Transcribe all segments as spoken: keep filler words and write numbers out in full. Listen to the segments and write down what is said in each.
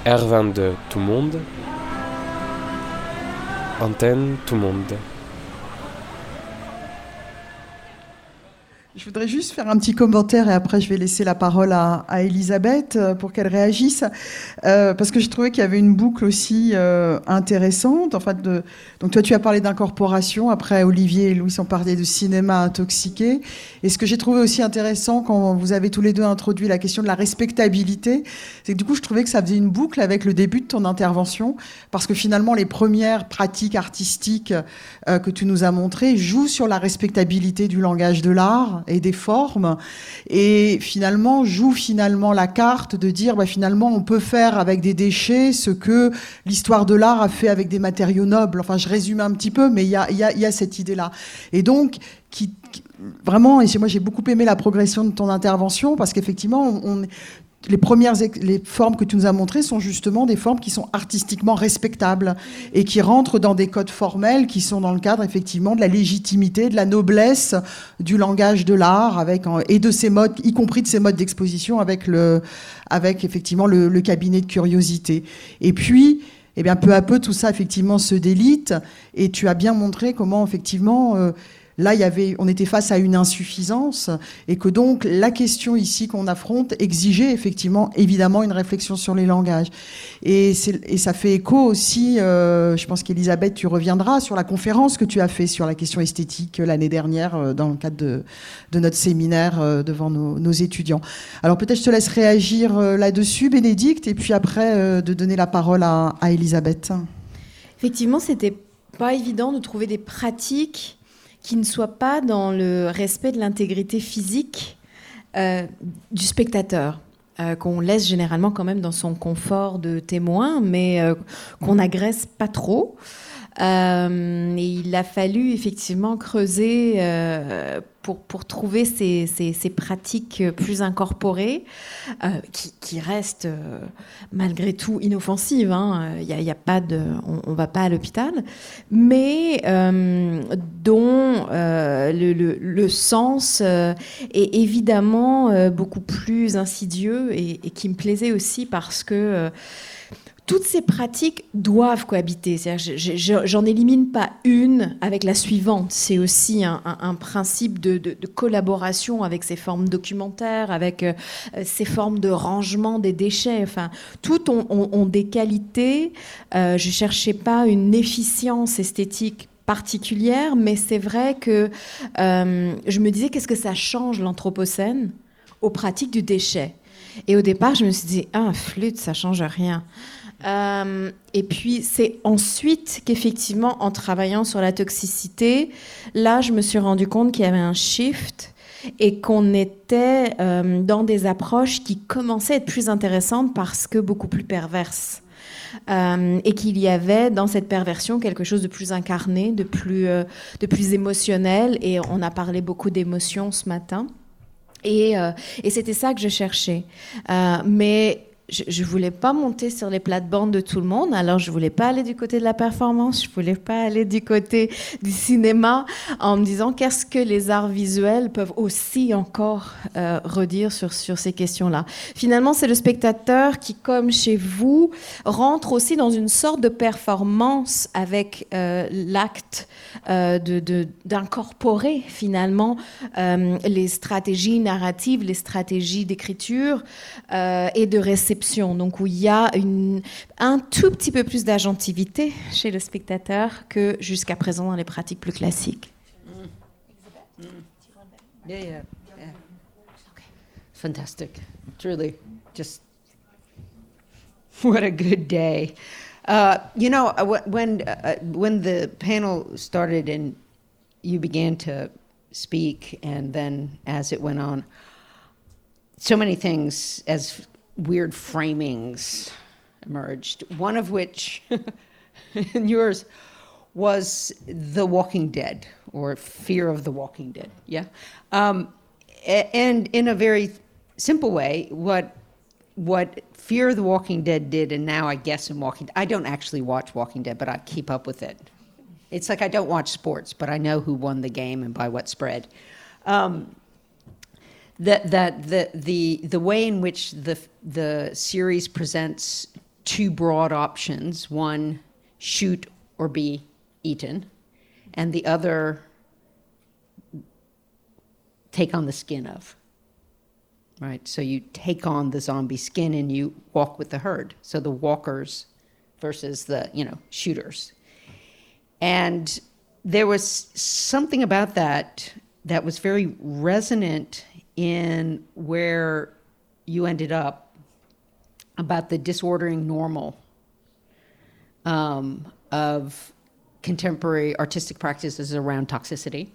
R vingt-deux, tout le monde. Antenne, tout le monde. Je voudrais juste faire un petit commentaire et après je vais laisser la parole à, à Elisabeth pour qu'elle réagisse, euh, parce que je trouvais qu'il y avait une boucle aussi euh, intéressante. En fait, de, donc toi tu as parlé d'incorporation, après Olivier et Louis ont parlé de cinéma intoxiqué. Et ce que j'ai trouvé aussi intéressant quand vous avez tous les deux introduit la question de la respectabilité, c'est que du coup je trouvais que ça faisait une boucle avec le début de ton intervention, parce que finalement les premières pratiques artistiques euh, que tu nous as montrées jouent sur la respectabilité du langage de l'art et des formes, et finalement joue finalement la carte de dire bah, finalement on peut faire avec des déchets ce que l'histoire de l'art a fait avec des matériaux nobles. Enfin, je résume un petit peu, mais il y a, y a, y a cette idée-là. Et donc, qui, qui, vraiment, et moi j'ai beaucoup aimé la progression de ton intervention, parce qu'effectivement, on, on les premières les formes que tu nous as montrées sont justement des formes qui sont artistiquement respectables et qui rentrent dans des codes formels qui sont dans le cadre effectivement de la légitimité, de la noblesse du langage de l'art, avec et de ses modes, y compris de ses modes d'exposition, avec le avec effectivement le, le cabinet de curiosité. Et puis eh bien peu à peu tout ça effectivement se délite, et tu as bien montré comment effectivement euh, là, il y avait, on était face à une insuffisance, et que donc la question ici qu'on affronte exigeait effectivement, évidemment, une réflexion sur les langages. Et, c'est, et ça fait écho aussi, euh, je pense qu'Elisabeth, tu reviendras sur la conférence que tu as fait sur la question esthétique l'année dernière euh, dans le cadre de, de notre séminaire euh, devant nos, nos étudiants. Alors peut-être je te laisse réagir euh, là-dessus, Bénédicte, et puis après euh, de donner la parole à, à Elisabeth. Effectivement, c'était pas évident de trouver des pratiques qui ne soit pas dans le respect de l'intégrité physique euh, du spectateur, euh, qu'on laisse généralement quand même dans son confort de témoin, mais euh, qu'on n'agresse pas trop. Euh, et il a fallu effectivement creuser euh, pour, pour trouver ces, ces, ces pratiques plus incorporées, euh, qui, qui restent euh, malgré tout inoffensives. Hein. Il y a, il y a pas de, on ne va pas à l'hôpital, mais euh, dont euh, le, le, le sens euh, est évidemment euh, beaucoup plus insidieux, et, et qui me plaisait aussi parce que euh, toutes ces pratiques doivent cohabiter. C'est-à-dire, je, je, j'en élimine pas une avec la suivante. C'est aussi un, un, un principe de, de, de collaboration avec ces formes documentaires, avec euh, ces formes de rangement des déchets. Enfin, toutes ont, ont, ont des qualités. Euh, je cherchais pas une efficience esthétique particulière, mais c'est vrai que euh, je me disais, qu'est-ce que ça change l'Anthropocène aux pratiques du déchet? Et au départ, je me suis dit, ah, flûte, ça change rien. Euh, et puis c'est ensuite qu'effectivement, en travaillant sur la toxicité, là je me suis rendu compte qu'il y avait un shift, et qu'on était euh, dans des approches qui commençaient à être plus intéressantes parce que beaucoup plus perverses. Euh, et qu'il y avait dans cette perversion quelque chose de plus incarné, de plus, euh, de plus émotionnel, et on a parlé beaucoup d'émotions ce matin, et, euh, et c'était ça que je cherchais. Euh, mais je ne voulais pas monter sur les plates-bandes de tout le monde, alors je ne voulais pas aller du côté de la performance, je ne voulais pas aller du côté du cinéma, en me disant qu'est-ce que les arts visuels peuvent aussi encore euh, redire sur, sur ces questions-là. Finalement, c'est le spectateur qui, comme chez vous, rentre aussi dans une sorte de performance avec euh, l'acte euh, de, de, d'incorporer finalement euh, les stratégies narratives, les stratégies d'écriture euh, et de réception. Donc où il y a une, un tout petit peu plus d'agentivité chez le spectateur que jusqu'à présent dans les pratiques plus classiques. Mm. Mm. Yeah, yeah, yeah. Okay. Fantastic. Truly, just what a good day. Uh, you know, when uh, when the panel started and you began to speak, and then as it went on, so many things as weird framings emerged, one of which, and yours, was The Walking Dead, or fear of the Walking Dead, yeah? Um, and in a very simple way, what what Fear of the Walking Dead did, and now I guess in Walking Dead, I don't actually watch Walking Dead, but I keep up with it. It's like I don't watch sports, but I know who won the game and by what spread. Um, That that the the the way in which the the series presents two broad options. One, shoot or be eaten, and the other, take on the skin of. Right? So you take on the zombie skin and you walk with the herd. So the walkers versus the, you know, shooters. And there was something about that that was very resonant in where you ended up about the disordering normal um, of contemporary artistic practices around toxicity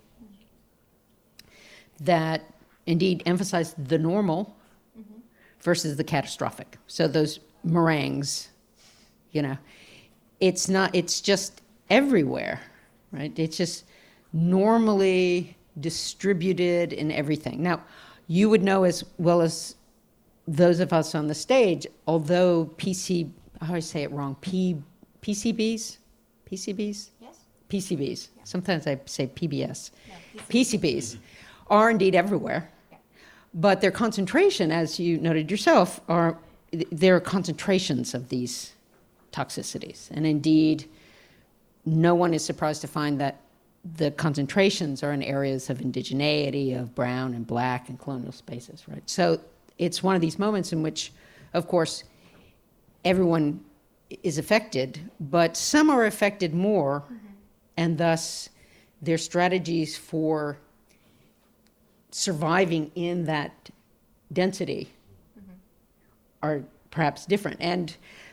that indeed emphasize the normal mm-hmm. versus the catastrophic. So those meringues, you know, it's not, it's just everywhere, right? It's just normally distributed in everything. Now, you would know as well as those of us on the stage, although P C, how do I say it wrong? P, PCBs? PCBs? Yes. P C Bs. Yeah. Sometimes I say P B S. No, P C Bs are indeed everywhere. But their concentration, as you noted yourself, are there are concentrations of these toxicities. And indeed, no one is surprised to find that the concentrations are in areas of indigeneity, of brown and black and colonial spaces, right? So it's one of these moments in which, of course, everyone is affected, but some are affected more, mm-hmm. and thus their strategies for surviving in that density mm-hmm. are perhaps different. And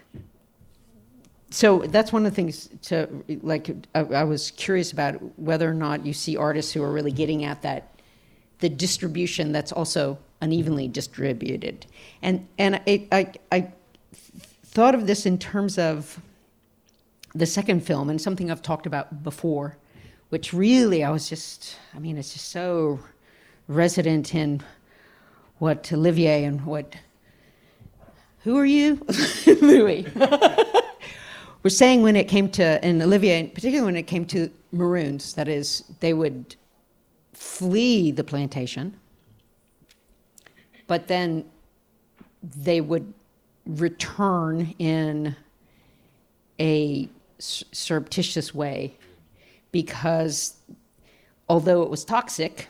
so that's one of the things to, like, I, I was curious about whether or not you see artists who are really getting at that, the distribution that's also unevenly distributed. And and I, I, I thought of this in terms of the second film, and something I've talked about before, which really I was just, I mean, it's just so resident in what Olivier and what, who are you? Louis. We're saying when it came to, and Olivier, particularly when it came to maroons, that is, they would flee the plantation, but then they would return in a surreptitious way because although it was toxic,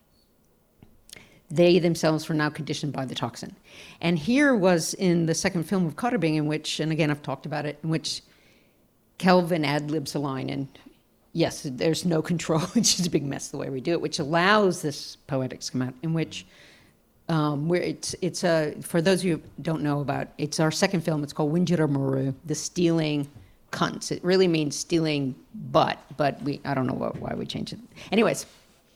they themselves were now conditioned by the toxin. And here was in the second film of Kottebing, in which, and again I've talked about it, in which Kelvin ad-libs a line, and yes, there's no control, it's just a big mess the way we do it, which allows this poetic schema, in which, um, where it's, it's a, for those of you who don't know about, it's our second film, it's called Winjira Maru, the stealing cunts. It really means stealing butt, but we, I don't know what, why we changed it. Anyways,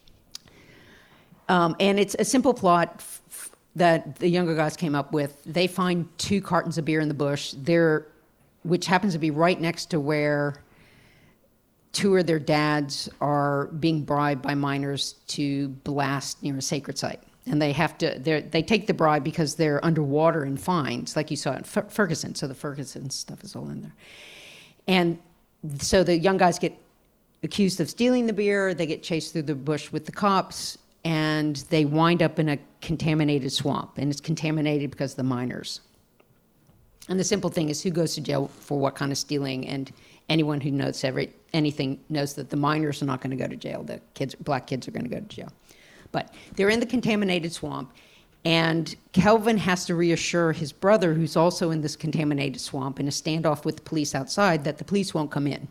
um, and it's a simple plot f- f- that the younger guys came up with. They find two cartons of beer in the bush, they're, which happens to be right next to where two of their dads are being bribed by miners to blast near a sacred site. And they have to, they take the bribe because they're underwater in fines, like you saw in Fer- Ferguson. So the Ferguson stuff is all in there. And so the young guys get accused of stealing the beer, they get chased through the bush with the cops, and they wind up in a contaminated swamp. And it's contaminated because of the miners. And the simple thing is who goes to jail for what kind of stealing, and anyone who knows every, anything knows that the miners are not going to go to jail. The kids, black kids are going to go to jail. But they're in the contaminated swamp, and Kelvin has to reassure his brother, who's also in this contaminated swamp, in a standoff with the police outside, that the police won't come in.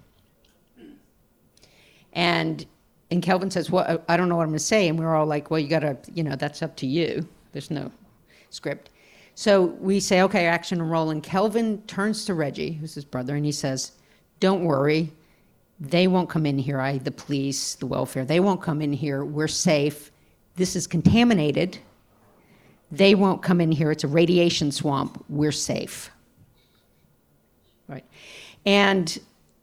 And and Kelvin says, well, I don't know what I'm going to say. And we're all like, well, you got to, you know, that's up to you. There's no script. So we say, okay, action and roll. And Kelvin turns to Reggie, who's his brother, and he says, don't worry. They won't come in here. I, the police, the welfare, they won't come in here. We're safe. This is contaminated. They won't come in here. It's a radiation swamp. We're safe. Right. And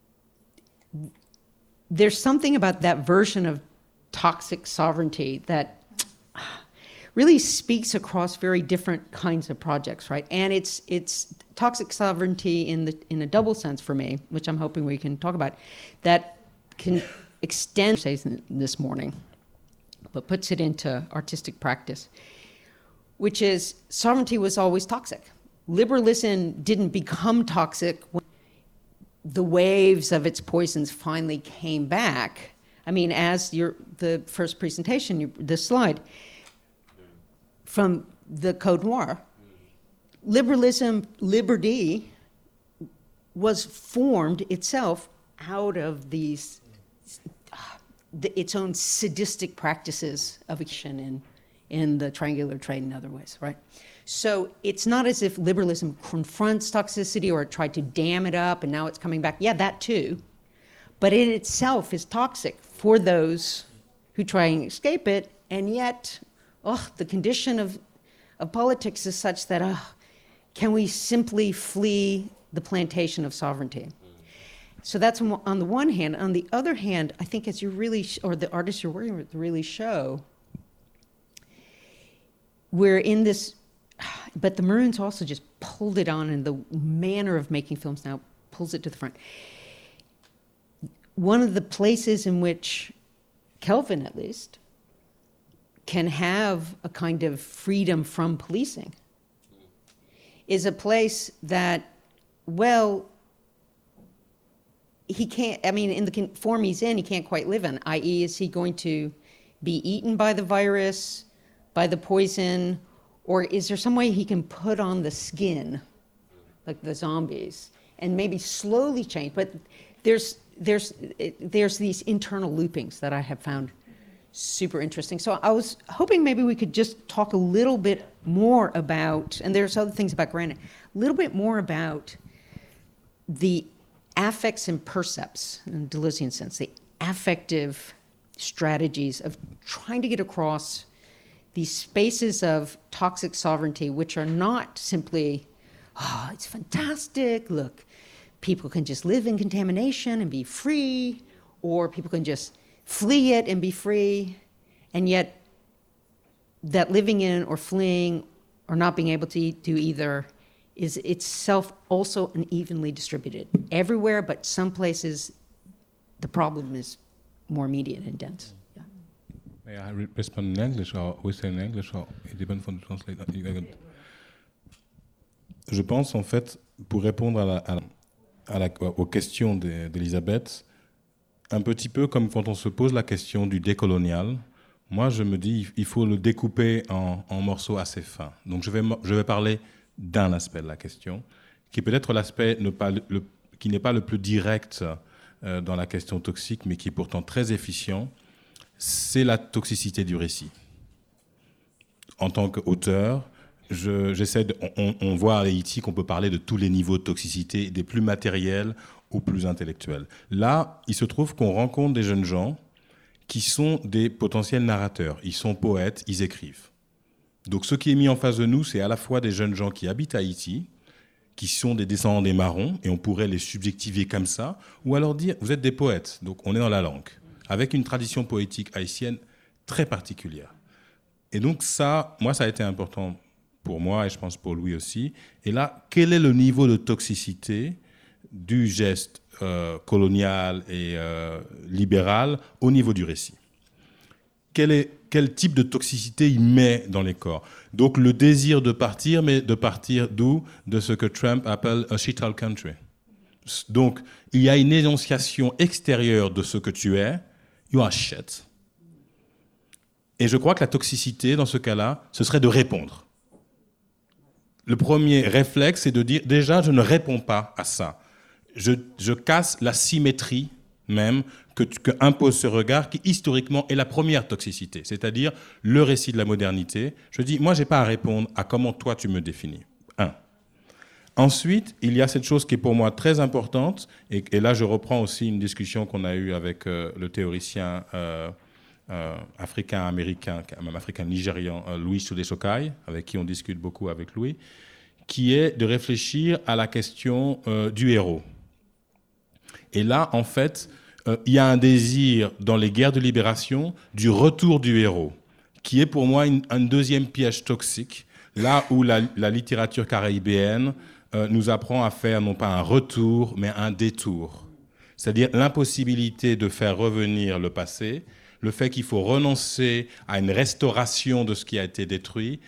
there's something about that version of toxic sovereignty that really speaks across very different kinds of projects, right? And it's it's toxic sovereignty in the in a double sense for me, which I'm hoping we can talk about, that can extend this morning, but puts it into artistic practice, which is sovereignty was always toxic. liberalism didn't become toxic when the waves of its poisons finally came back. I mean, as your the first presentation, your, the slide, from the Code Noir, liberalism, liberty, was formed itself out of these, uh, the, its own sadistic practices of action in, in the triangular trade and other ways, right? So it's not as if liberalism confronts toxicity or tried to dam it up and now it's coming back. Yeah, that too. But it itself is toxic for those who try and escape it. And yet, oh, the condition of, of politics is such that, oh, can we simply flee the plantation of sovereignty? So that's on the one hand. On the other hand, I think as you really, or the artists you're working with really show, we're in this, but the Maroons also just pulled it on, and the manner of making films now pulls it to the front. One of the places in which Kelvin, at least, can have a kind of freedom from policing is a place that, well, he can't, I mean, in the form he's in, he can't quite live in, that is, is he going to be eaten by the virus, by the poison, or is there some way he can put on the skin, like the zombies, and maybe slowly change? But there's there's there's these internal loopings that I have found super interesting. So I was hoping maybe we could just talk a little bit more about, and there's other things about Granite, a little bit more about the affects and percepts, in Deleuzean sense, the affective strategies of trying to get across these spaces of toxic sovereignty, which are not simply, oh, it's fantastic, look, people can just live in contamination and be free, or people can just flee it and be free, and yet that living in or fleeing or not being able to do either is itself also unevenly distributed everywhere, but some places the problem is more immediate and dense. Yeah. May I respond in English or we say in English or it depends on the translator? Je pense en fait, pour répondre à la, à la, à la, aux questions d'Elisabeth, un petit peu comme quand on se pose la question du décolonial, moi je me dis il faut le découper en, en morceaux assez fins. Donc je vais, je vais parler d'un aspect de la question, qui est peut-être l'aspect ne pas le, qui n'est pas le plus direct euh, dans la question toxique, mais qui est pourtant très efficient, c'est la toxicité du récit. En tant qu'auteur, je, j'essaie de, on, on voit à Haïti qu'on peut parler de tous les niveaux de toxicité, des plus matériels aux plus intellectuels. Là, il se trouve qu'on rencontre des jeunes gens qui sont des potentiels narrateurs. Ils sont poètes, ils écrivent. Donc ce qui est mis en face de nous, c'est à la fois des jeunes gens qui habitent à Haïti, qui sont des descendants des marrons, et on pourrait les subjectiver comme ça, ou alors dire, vous êtes des poètes, donc on est dans la langue, avec une tradition poétique haïtienne très particulière. Et donc ça, moi, ça a été important pour moi, et je pense pour Louis aussi. Et là, quel est le niveau de toxicité du geste euh, colonial et euh, libéral au niveau du récit? Quel, est, quel type de toxicité il met dans les corps? Donc le désir de partir, mais de partir d'où? De ce que Trump appelle a shithole country. Donc il y a une énonciation extérieure de ce que tu es. You are shit. Et je crois que la toxicité, dans ce cas-là, ce serait de répondre. Le premier réflexe, c'est de dire, déjà, je ne réponds pas à ça. Je, je casse la symétrie même que, que impose ce regard qui, historiquement, est la première toxicité, c'est-à-dire le récit de la modernité. Je dis, moi, je n'ai pas à répondre à comment toi, tu me définis. Un. Ensuite, il y a cette chose qui est pour moi très importante, et, et là, je reprends aussi une discussion qu'on a eue avec euh, le théoricien euh, euh, africain-américain, même africain-nigérian, euh, Louis Soudé-Sokai, avec qui on discute beaucoup avec Louis, qui est de réfléchir à la question euh, du héros. Et là, en fait, euh, il y a un désir dans les guerres de libération du retour du héros, qui est pour moi une, un deuxième piège toxique, là où la, la littérature caribéenne euh, nous apprend à faire non pas un retour, mais un détour. C'est-à-dire l'impossibilité de faire revenir le passé, le fait qu'il faut renoncer à une restauration de ce qui a été détruit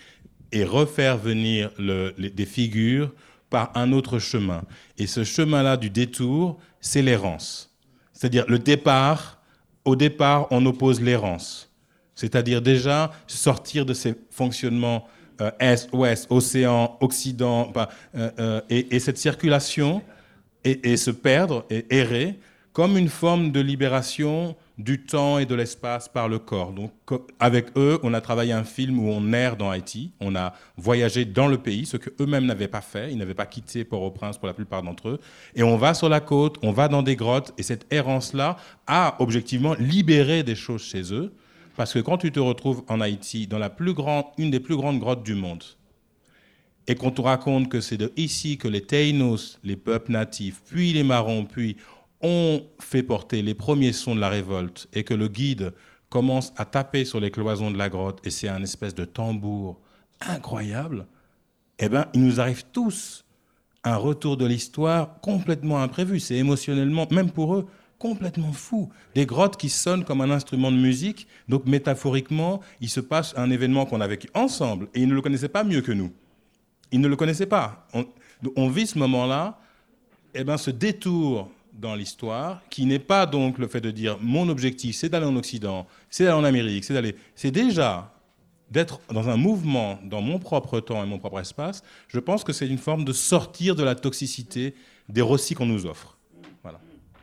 et refaire venir le, les, des figures par un autre chemin. Et ce chemin-là du détour, c'est l'errance. C'est-à-dire le départ, au départ, on oppose l'errance. C'est-à-dire déjà sortir de ces fonctionnements euh, Est, Ouest, Océan, Occident, bah, euh, euh, et, et cette circulation, et, et se perdre, et errer, comme une forme de libération du temps et de l'espace par le corps. Donc, avec eux, on a travaillé un film où on erre dans Haïti, on a voyagé dans le pays, ce qu'eux-mêmes n'avaient pas fait, ils n'avaient pas quitté Port-au-Prince pour la plupart d'entre eux, et on va sur la côte, on va dans des grottes, et cette errance-là a objectivement libéré des choses chez eux, parce que quand tu te retrouves en Haïti, dans la plus grande, une des plus grandes grottes du monde, et qu'on te raconte que c'est de ici que les Taïnos, les peuples natifs, puis les Marrons, puis ont fait porter les premiers sons de la révolte, et que le guide commence à taper sur les cloisons de la grotte, et c'est un espèce de tambour incroyable, eh bien, il nous arrive tous un retour de l'histoire complètement imprévu. C'est émotionnellement, même pour eux, complètement fou. Des grottes qui sonnent comme un instrument de musique, donc métaphoriquement, il se passe un événement qu'on a vécu ensemble, et ils ne le connaissaient pas mieux que nous. Ils ne le connaissaient pas. On, on vit ce moment-là, eh ben, ce détour dans l'histoire, qui n'est pas donc le fait de dire mon objectif, c'est d'aller en Occident, c'est d'aller en Amérique, c'est d'aller, c'est déjà d'être dans un mouvement, dans mon propre temps et mon propre espace. Je pense que c'est une forme de sortir de la toxicité des récits qu'on nous offre. Voilà.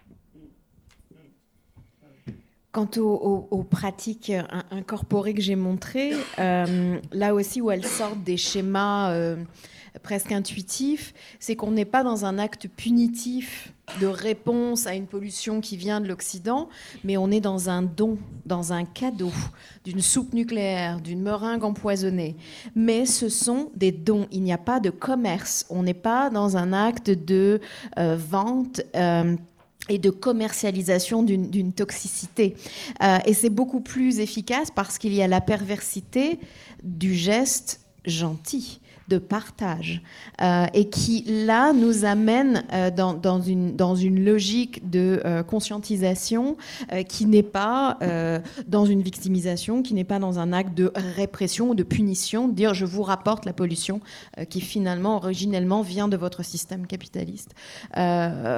Quant aux, aux, aux pratiques incorporées que j'ai montrées, euh, là aussi où elles sortent des schémas euh, presque intuitifs, c'est qu'on n'est pas dans un acte punitif de réponse à une pollution qui vient de l'Occident, mais on est dans un don, dans un cadeau, d'une soupe nucléaire, d'une meringue empoisonnée. Mais ce sont des dons, il n'y a pas de commerce, on n'est pas dans un acte de euh, vente euh, et de commercialisation d'une, d'une toxicité. Euh, et c'est beaucoup plus efficace parce qu'il y a la perversité du geste gentil, de partage, euh, et qui, là, nous amène euh, dans, dans, une, dans une logique de euh, conscientisation euh, qui n'est pas euh, dans une victimisation, qui n'est pas dans un acte de répression ou de punition, de dire « je vous rapporte la pollution euh, qui, finalement, originellement, vient de votre système capitaliste euh, ».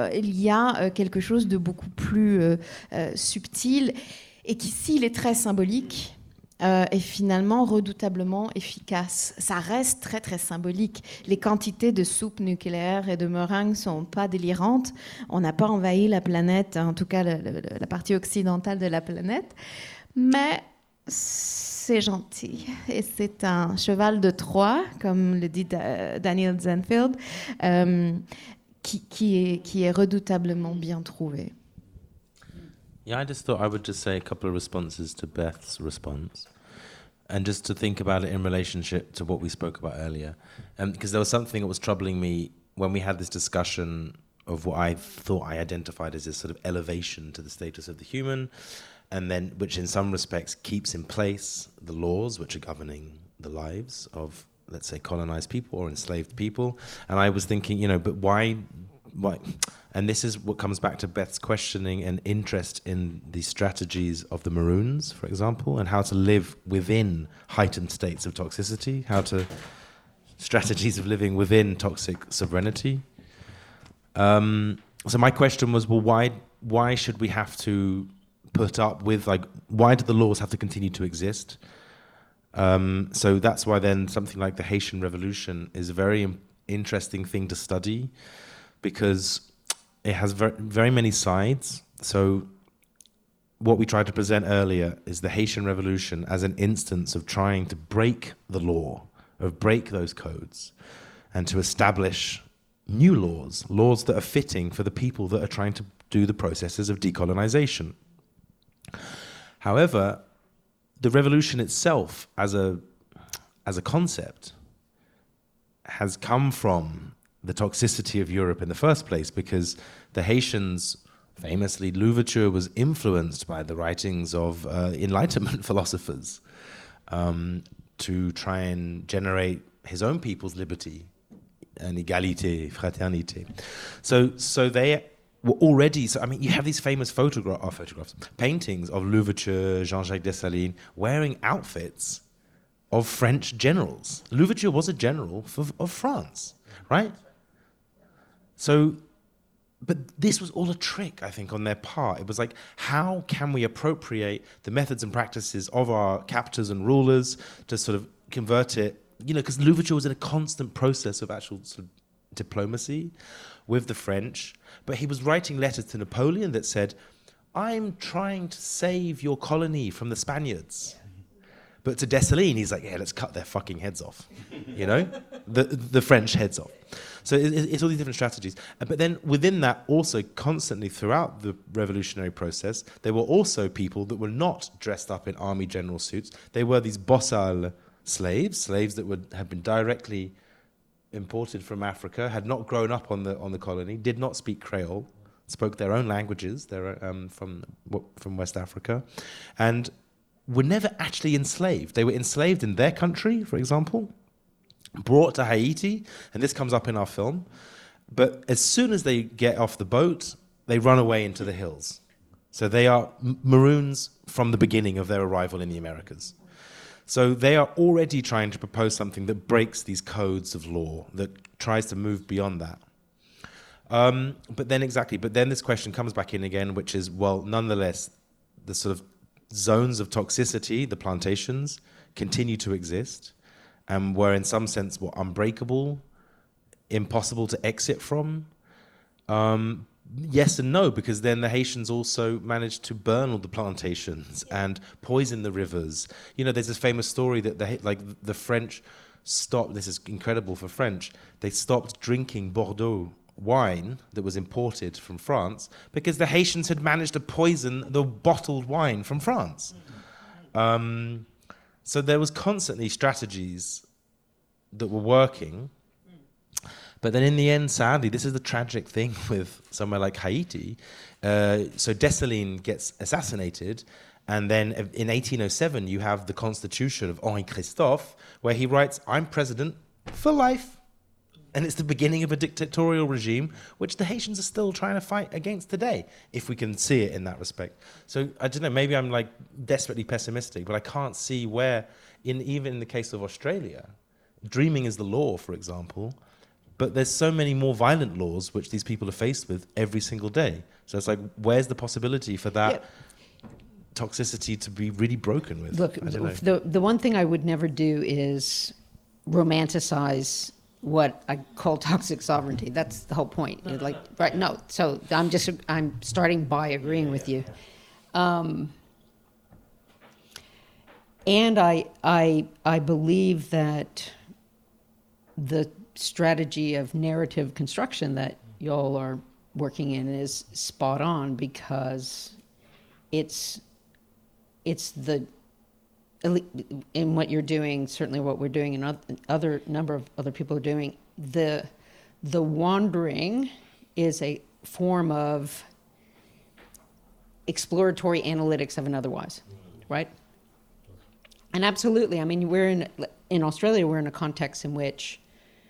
Il y a euh, quelque chose de beaucoup plus euh, euh, subtil et qui, s'il est très symbolique, Euh, est finalement redoutablement efficace. Ça reste très très symbolique. Les quantités de soupe nucléaire et de meringues sont pas délirantes. On n'a pas envahi la planète, en tout cas le, le, la partie occidentale de la planète, mais c'est gentil. Et c'est un cheval de Troie, comme le dit da- Daniel Zenfield, euh, qui, qui, est, qui est redoutablement bien trouvé. Yeah, I just thought I would just say a couple of responses to Beth's response, and just to think about it in relationship to what we spoke about earlier. Um, because there was something that was troubling me when we had this discussion of what I thought I identified as this sort of elevation to the status of the human, and then which in some respects keeps in place the laws which are governing the lives of, let's say, colonized people or enslaved people. And I was thinking, you know, but why... Why? And this is what comes back to Beth's questioning and interest in the strategies of the Maroons, for example, and how to live within heightened states of toxicity, how to strategies of living within toxic sovereignty. Um, so my question was, well, why why should we have to put up with, like, why do the laws have to continue to exist? Um, so that's why then something like the Haitian Revolution is a very im- interesting thing to study, because it has very, very many sides. So what we tried to present earlier is the Haitian Revolution as an instance of trying to break the law, of break those codes, and to establish new laws, laws that are fitting for the people that are trying to do the processes of decolonization. However, the revolution itself as a, as a concept has come from the toxicity of Europe in the first place, because the Haitians, famously, Louverture was influenced by the writings of uh, Enlightenment philosophers um, to try and generate his own people's liberty and égalité, fraternité. So, so they were already. So I mean, you have these famous photogra- oh, photographs, paintings of Louverture, Jean-Jacques Dessalines wearing outfits of French generals. Louverture was a general for, of France, right? So, but this was all a trick, I think, on their part. It was like, how can we appropriate the methods and practices of our captors and rulers to sort of convert it, you know, because Louverture was in a constant process of actual sort of diplomacy with the French, but he was writing letters to Napoleon that said, I'm trying to save your colony from the Spaniards. But to Dessalines, he's like, yeah, let's cut their fucking heads off, you know, the the French heads off. So it, it's all these different strategies. But then within that, also constantly throughout the revolutionary process, there were also people that were not dressed up in army general suits. They were these bossal slaves, slaves that would have been directly imported from Africa, had not grown up on the on the colony, did not speak Creole, spoke their own languages. They're um, from from West Africa, and were never actually enslaved. They were enslaved in their country, for example, brought to Haiti, and this comes up in our film. But as soon as they get off the boat, they run away into the hills. So they are m- Maroons from the beginning of their arrival in the Americas. So they are already trying to propose something that breaks these codes of law, that tries to move beyond that. Um, but then exactly, but then this question comes back in again, which is, well, nonetheless, the sort of zones of toxicity, the plantations, continue to exist, and were in some sense what, unbreakable, impossible to exit from. Um, yes and no, because then the Haitians also managed to burn all the plantations and poison the rivers. You know, there's this famous story that the like the French stopped. This is incredible for French. They stopped drinking Bordeaux wine that was imported from France because the Haitians had managed to poison the bottled wine from France. Um, so there was constantly strategies that were working. But then in the end, sadly, this is the tragic thing with somewhere like Haiti. Uh, so Dessalines gets assassinated, and then in eighteen oh seven, you have the constitution of Henri Christophe, where he writes, I'm president for life. And it's the beginning of a dictatorial regime, which the Haitians are still trying to fight against today, if we can see it in that respect. So I don't know, maybe I'm like desperately pessimistic, but I can't see where, in even in the case of Australia, dreaming is the law, for example, but there's so many more violent laws which these people are faced with every single day. So it's like, where's the possibility for that yeah. toxicity to be really broken with? Look, the the one thing I would never do is romanticize what I call toxic sovereignty. That's the whole point. No, no, like, no. Right? No. So I'm just I'm starting by agreeing with you, um, and I I I believe that the strategy of narrative construction that y'all are working in is spot on, because it's it's the in what you're doing, certainly what we're doing and other number of other people are doing, the the wandering is a form of exploratory analytics of an otherwise, right? And absolutely, I mean, we're in in Australia, we're in a context in which,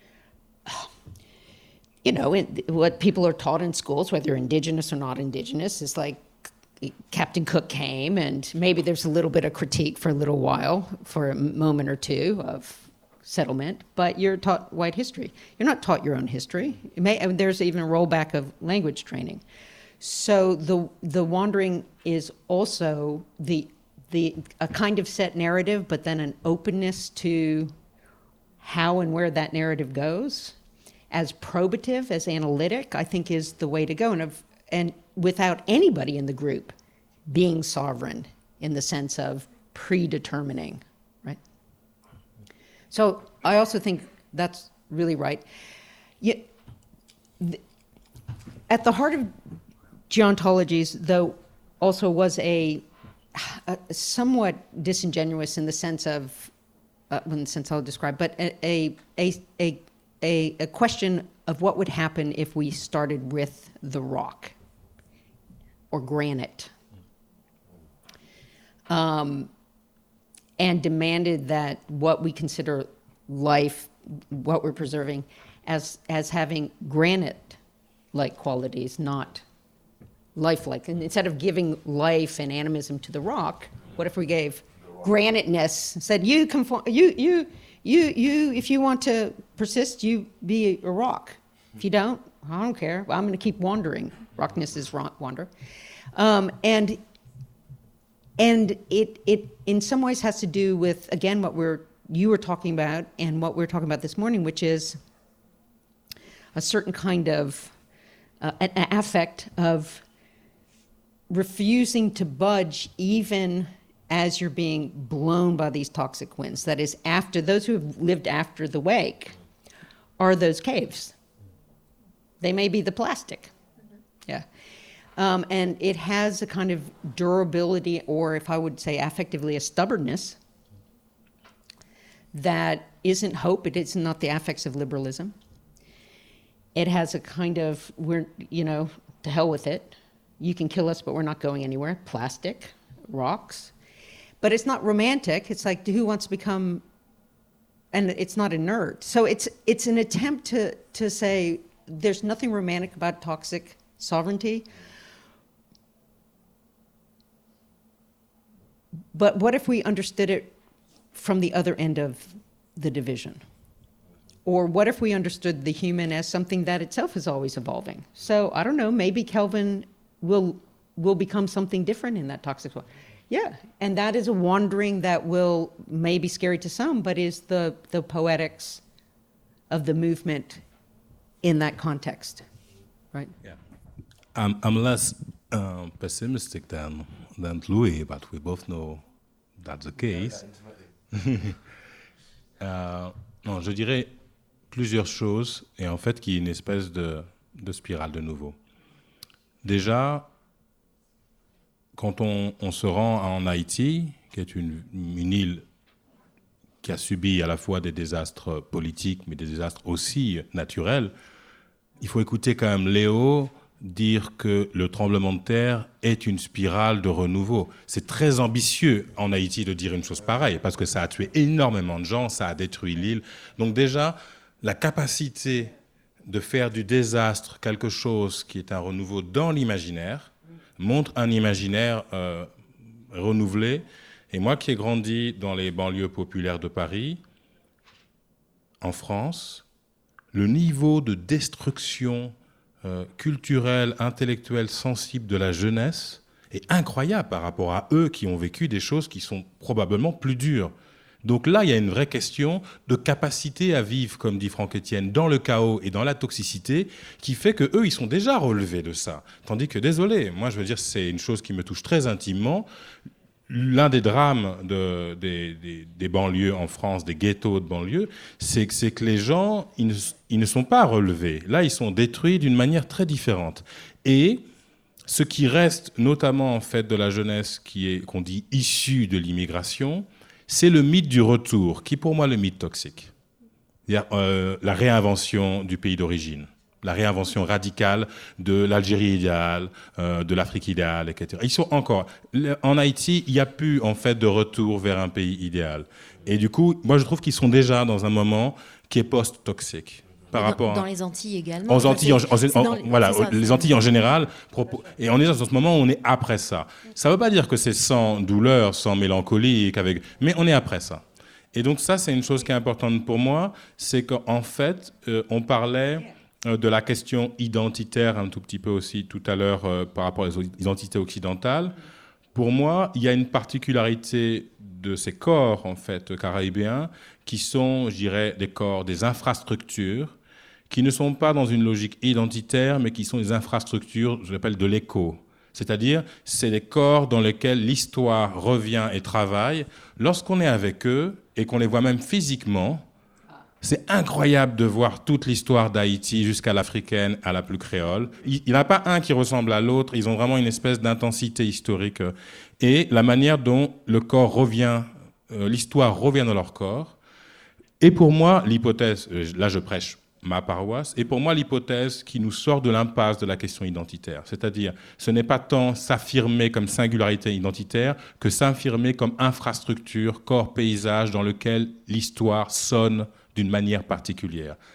you know, in, what people are taught in schools, whether Indigenous or not Indigenous, is like Captain Cook came, and maybe there's a little bit of critique for a little while, for a moment or two of settlement, but you're taught white history. You're not taught your own history. It may, I mean, there's even a rollback of language training. So the the wandering is also the the a kind of set narrative, but then an openness to how and where that narrative goes. As probative, as analytic, I think is the way to go. And if, and without anybody in the group being sovereign in the sense of predetermining, right? So I also think that's really right. Yet, th- at the heart of geontologies, though, also was a, a somewhat disingenuous in the sense of, uh, in the sense I'll describe, but a a a a, a, a question of what would happen if we started with the rock or granite, um, and demanded that what we consider life, what we're preserving, as as having granite-like qualities, not lifelike. And instead of giving life and animism to the rock, what if we gave graniteness. Said, you conform, you, you, you, you, if you want to persist, you be a rock. If you don't, I don't care. Well, I'm going to keep wandering. Rockness is wander. Um, and and it, it, in some ways, has to do with, again, what we're you were talking about and what we were talking about this morning, which is a certain kind of uh, an affect of refusing to budge even as you're being blown by these toxic winds. That is, after those who have lived after the wake are those caves. They may be the plastic. Yeah. Um, and it has a kind of durability, or if I would say affectively, a stubbornness that isn't hope. It is not the affects of liberalism. It has a kind of, we're, you know, to hell with it. You can kill us, but we're not going anywhere. Plastic, rocks. But it's not romantic. It's like, who wants to become, and it's not inert. So it's it's an attempt to to say there's nothing romantic about toxic sovereignty. But what if we understood it from the other end of the division? Or what if we understood the human as something that itself is always evolving? So I don't know, maybe Kelvin will will become something different in that toxic world. Yeah, and that is a wandering that will may be scary to some, but is the, the poetics of the movement in that context, right? Yeah. I'm, I'm less um, pessimistic than, than Louis, but we both know that's the case. euh, non, je dirais plusieurs choses, et en fait, qu'il y ait une espèce de, de spirale de nouveau. Déjà, quand on, on se rend en Haïti, qui est une, une île qui a subi à la fois des désastres politiques, mais des désastres aussi naturels, il faut écouter quand même Léo dire que le tremblement de terre est une spirale de renouveau. C'est très ambitieux en Haïti de dire une chose pareille, parce que ça a tué énormément de gens, ça a détruit l'île. Donc déjà, la capacité de faire du désastre quelque chose qui est un renouveau dans l'imaginaire, montre un imaginaire euh, renouvelé. Et moi qui ai grandi dans les banlieues populaires de Paris, en France, le niveau de destruction euh, culturelle, intellectuelle, sensible de la jeunesse est incroyable par rapport à eux qui ont vécu des choses qui sont probablement plus dures. Donc là, il y a une vraie question de capacité à vivre, comme dit Franck Etienne, dans le chaos et dans la toxicité, qui fait qu'eux, ils sont déjà relevés de ça. Tandis que, désolé, moi je veux dire, c'est une chose qui me touche très intimement. L'un des drames de, des, des, des banlieues en France, des ghettos de banlieue, c'est que, c'est que les gens, ils ne, ils ne sont pas relevés. Là, ils sont détruits d'une manière très différente. Et ce qui reste, notamment en fait de la jeunesse qui est, qu'on dit issue de l'immigration, c'est le mythe du retour, qui est pour moi le mythe toxique. C'est-à-dire euh, la réinvention du pays d'origine, la réinvention radicale de l'Algérie idéale, euh, de l'Afrique idéale, et cetera. Ils sont encore... En Haïti, il n'y a plus en fait de retour vers un pays idéal. Et du coup, moi je trouve qu'ils sont déjà dans un moment qui est post-toxique. Par dans, rapport dans à... les Antilles également. Aux Antilles, en, en, en, les, voilà, ça, les Antilles en général. Et on est dans ce moment où on est après ça. Ça ne veut pas dire que c'est sans douleur, sans mélancolie, qu'avec, mais on est après ça. Et donc ça, c'est une chose qui est importante pour moi, c'est qu'en fait, euh, on parlait euh, de la question identitaire un tout petit peu aussi tout à l'heure euh, par rapport aux identités occidentales. Pour moi, il y a une particularité de ces corps en fait caribéens qui sont, je dirais, des corps, des infrastructures qui ne sont pas dans une logique identitaire, mais qui sont des infrastructures, je l'appelle de l'écho. C'est-à-dire, c'est des corps dans lesquels l'histoire revient et travaille. Lorsqu'on est avec eux et qu'on les voit même physiquement, c'est incroyable de voir toute l'histoire d'Haïti jusqu'à l'africaine, à la plus créole. Il n'y en a pas un qui ressemble à l'autre. Ils ont vraiment une espèce d'intensité historique. Et la manière dont le corps revient, euh, l'histoire revient dans leur corps. Et pour moi, l'hypothèse, là je prêche ma paroisse, et pour moi l'hypothèse qui nous sort de l'impasse de la question identitaire. C'est-à-dire, ce n'est pas tant s'affirmer comme singularité identitaire que s'affirmer comme infrastructure, corps, paysage dans lequel l'histoire sonne d'une manière particulière.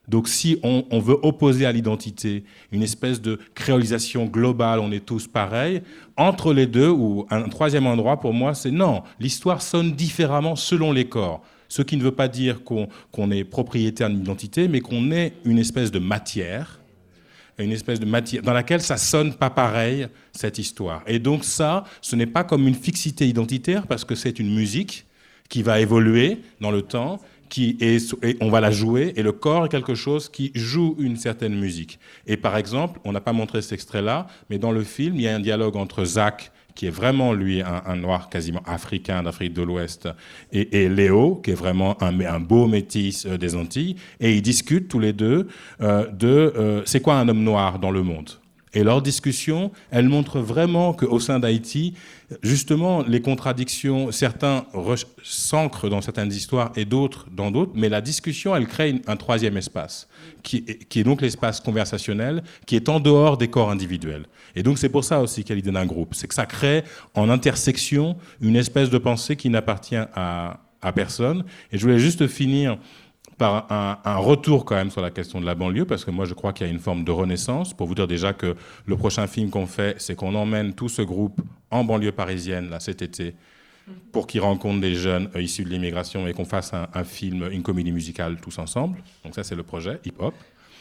Donc si on, on veut opposer à l'identité une espèce de créolisation globale, on est tous pareils, entre les deux, ou un troisième endroit pour moi, c'est non, l'histoire sonne différemment selon les corps. Ce qui ne veut pas dire qu'on, qu'on est propriétaire d'une identité, mais qu'on est une espèce de matière, une espèce de matière dans laquelle ça sonne pas pareil, cette histoire. Et donc ça, ce n'est pas comme une fixité identitaire, parce que c'est une musique qui va évoluer dans le temps, qui est, et on va la jouer, et le corps est quelque chose qui joue une certaine musique. Et par exemple, on n'a pas montré cet extrait-là, mais dans le film, il y a un dialogue entre Zach, qui est vraiment, lui, un, un noir quasiment africain d'Afrique de l'Ouest, et, et Léo, qui est vraiment un, un beau métis euh, des Antilles, et ils discutent tous les deux euh, de euh, c'est quoi un homme noir dans le monde. Et leur discussion, elle montre vraiment qu'au sein d'Haïti, justement, les contradictions, certains re- s'ancrent dans certaines histoires et d'autres dans d'autres, mais la discussion, elle crée une, un troisième espace, qui, qui est donc l'espace conversationnel, qui est en dehors des corps individuels. Et donc c'est pour ça aussi qu'il y a l'idée d'un groupe, c'est que ça crée en intersection une espèce de pensée qui n'appartient à, à personne. Et je voulais juste finir par un, un retour quand même sur la question de la banlieue, parce que moi je crois qu'il y a une forme de renaissance, pour vous dire déjà que le prochain film qu'on fait, c'est qu'on emmène tout ce groupe en banlieue parisienne là, cet été, pour qu'ils rencontrent des jeunes euh, issus de l'immigration et qu'on fasse un, un film, une comédie musicale tous ensemble. Donc ça c'est le projet, hip-hop.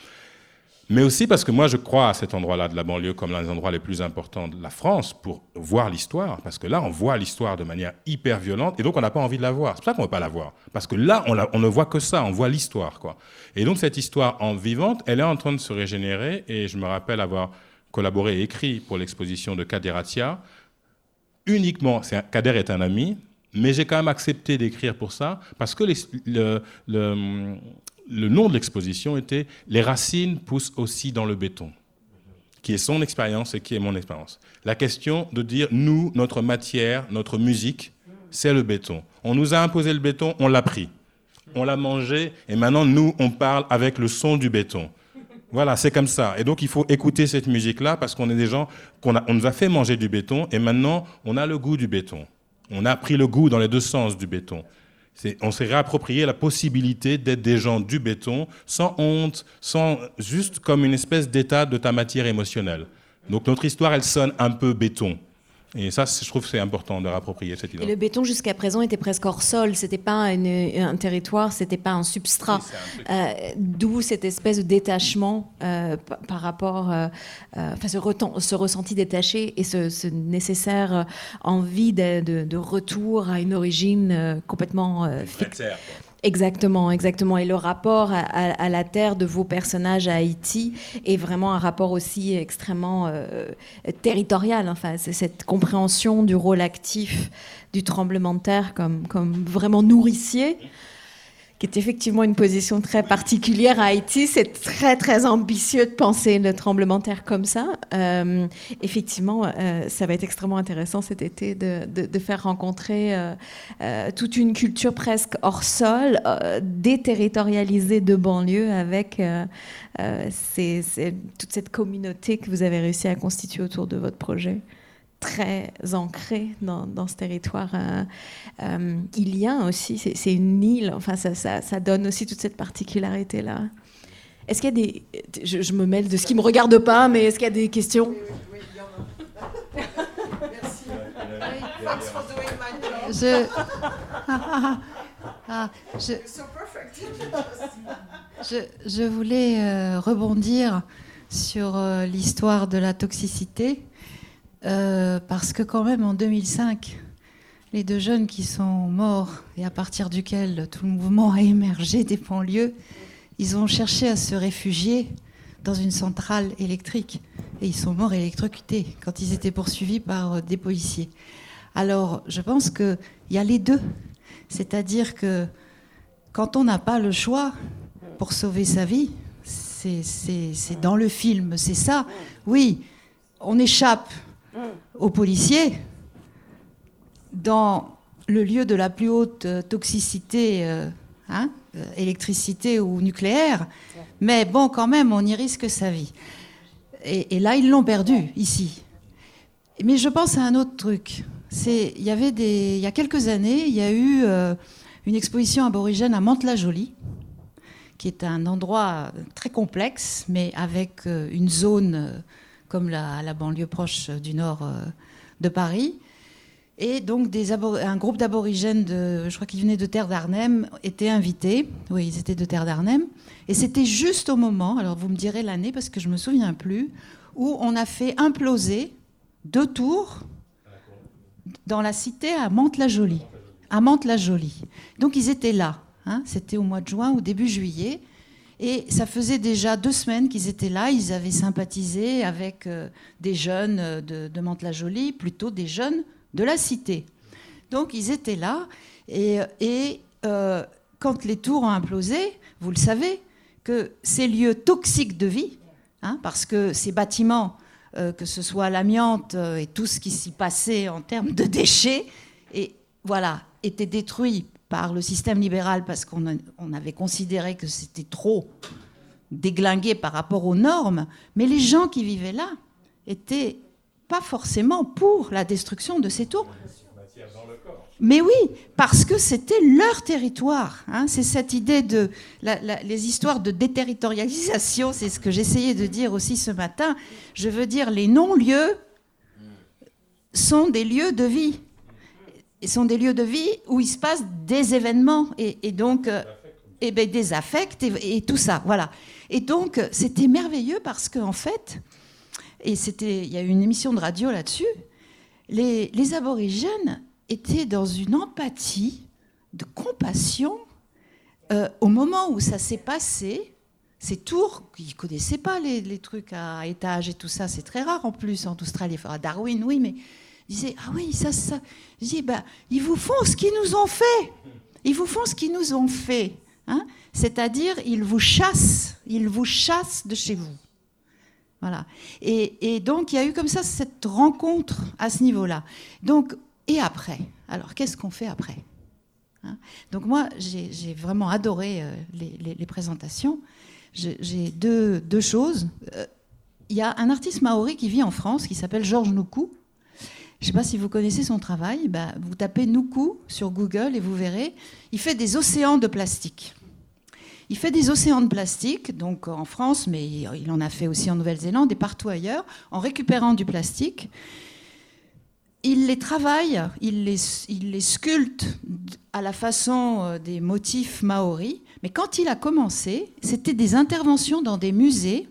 Mais aussi parce que moi, je crois à cet endroit-là de la banlieue comme l'un des endroits les plus importants de la France pour voir l'histoire. Parce que là, on voit l'histoire de manière hyper violente et donc on n'a pas envie de la voir. C'est pour ça qu'on ne veut pas la voir. Parce que là, on, la, on ne voit que ça, on voit l'histoire, quoi. Et donc cette histoire en vivante, elle est en train de se régénérer. Et je me rappelle avoir collaboré et écrit pour l'exposition de Kader Atia. Uniquement, c'est un, Kader est un ami, mais j'ai quand même accepté d'écrire pour ça parce que les, le... le Le nom de l'exposition était « Les racines poussent aussi dans le béton », qui est son expérience et qui est mon expérience. La question de dire « nous, notre matière, notre musique, c'est le béton ». On nous a imposé le béton, on l'a pris. On l'a mangé et maintenant, nous, on parle avec le son du béton. Voilà, c'est comme ça. Et donc, il faut écouter cette musique-là parce qu'on est des gens qu'on a, on nous a fait manger du béton et maintenant, on a le goût du béton. On a pris le goût dans les deux sens du béton. C'est, on s'est réapproprié la possibilité d'être des gens du béton, sans honte, sans, juste comme une espèce d'état de ta matière émotionnelle. Donc notre histoire, elle sonne un peu béton. Et ça, je trouve que c'est important de réapproprier cette idée. Et le béton, jusqu'à présent, était presque hors sol. C'était pas une, un territoire, c'était pas un substrat. Oui, un euh, d'où cette espèce de détachement euh, par, par rapport, euh, euh, enfin, ce, retent, ce ressenti détaché et ce, ce nécessaire euh, envie de, de, de retour à une origine euh, complètement euh, fixe. Exactement, exactement. Et le rapport à, à, à la terre de vos personnages à Haïti est vraiment un rapport aussi extrêmement euh, territorial. Enfin, c'est cette compréhension du rôle actif du tremblement de terre comme, comme vraiment nourricier, qui est effectivement une position très particulière à Haïti. C'est très, très ambitieux de penser le tremblement de terre comme ça. Euh, effectivement, euh, ça va être extrêmement intéressant cet été de, de, de faire rencontrer euh, euh, toute une culture presque hors sol, euh, déterritorialisée de banlieue avec euh, euh, c'est, c'est, toute cette communauté que vous avez réussi à constituer autour de votre projet, très ancré dans, dans ce territoire. Euh, euh, il y a aussi, c'est, c'est une île, enfin ça, ça, ça donne aussi toute cette particularité-là. Est-ce qu'il y a des... Je, je me mêle de ce qui ne me regarde pas, mais est-ce qu'il y a des questions ? Oui, oui, oui, il y en a. Merci. Thanks for doing my job. Je... Ah, ah, je... So perfect. je, je voulais euh, rebondir sur euh, l'histoire de la toxicité. Euh, parce que quand même en deux mille cinq, les deux jeunes qui sont morts et à partir duquel tout le mouvement a émergé des banlieues, ils ont cherché à se réfugier dans une centrale électrique et ils sont morts électrocutés quand ils étaient poursuivis par des policiers. Alors je pense qu'il y a les deux, c'est-à-dire que quand on n'a pas le choix pour sauver sa vie, c'est, c'est, c'est dans le film, c'est ça, oui, on échappe aux policiers dans le lieu de la plus haute toxicité, euh, hein, électricité ou nucléaire, mais bon, quand même, on y risque sa vie. Et, et là, ils l'ont perdu, ici. Mais je pense à un autre truc. C'est, il y avait des, il y a quelques années, il y a eu euh, une exposition aborigène à Mantes-la-Jolie, qui est un endroit très complexe, mais avec euh, une zone euh, comme la, la banlieue proche du nord euh, de Paris. Et donc des abor- un groupe d'aborigènes, de, je crois qu'ils venaient de Terre d'Arnhem, étaient invités. Oui, ils étaient de Terre d'Arnhem. Et c'était juste au moment, alors vous me direz l'année parce que je ne me souviens plus, où on a fait imploser deux tours dans la cité à Mantes-la-Jolie. À Mantes-la-Jolie. Donc ils étaient là. Hein, c'était au mois de juin ou début juillet. Et ça faisait déjà deux semaines qu'ils étaient là. Ils avaient sympathisé avec euh, des jeunes de, de Mantes-la-Jolie, plutôt des jeunes de la cité. Donc ils étaient là. Et, et euh, quand les tours ont implosé, vous le savez, que ces lieux toxiques de vie, hein, parce que ces bâtiments, euh, que ce soit l'amiante euh, et tout ce qui s'y passait en termes de déchets, et, voilà, étaient détruits par le système libéral parce qu'on a, on avait considéré que c'était trop déglingué par rapport aux normes. Mais les gens qui vivaient là étaient pas forcément pour la destruction de ces tours. Mais oui, parce que c'était leur territoire. Hein. C'est cette idée de... La, la, les histoires de déterritorialisation, c'est ce que j'essayais de dire aussi ce matin. Je veux dire, les non-lieux sont des lieux de vie. Ils sont des lieux de vie où il se passe des événements et, et donc euh, et ben, des affects et, et tout ça. Voilà. Et donc, c'était merveilleux parce qu'en fait, et c'était, il y a eu une émission de radio là-dessus, les, les aborigènes étaient dans une empathie, de compassion, euh, au moment où ça s'est passé. Ces tours, ils ne connaissaient pas les, les trucs à étage et tout ça, c'est très rare en plus en Australie. Enfin, à Darwin, oui, mais ils disaient, ah oui, ça, ça. Je dis, bah, ils vous font ce qu'ils nous ont fait. Ils vous font ce qu'ils nous ont fait. Hein, c'est-à-dire, ils vous chassent, ils vous chassent de chez vous. Voilà. Et, et donc, il y a eu comme ça cette rencontre à ce niveau-là. Donc, et après, alors qu'est-ce qu'on fait après, hein? Donc moi, j'ai, j'ai vraiment adoré euh, les, les, les présentations. J'ai, j'ai deux, deux choses. Euh, il y a un artiste maori qui vit en France, qui s'appelle Georges Nuku. Je ne sais pas si vous connaissez son travail. Bah, vous tapez Nuku sur Google et vous verrez. Il fait des océans de plastique. Il fait des océans de plastique, donc en France, mais il en a fait aussi en Nouvelle-Zélande et partout ailleurs, en récupérant du plastique. Il les travaille, il les, il les sculpte à la façon des motifs maoris. Mais quand il a commencé, c'était des interventions dans des musées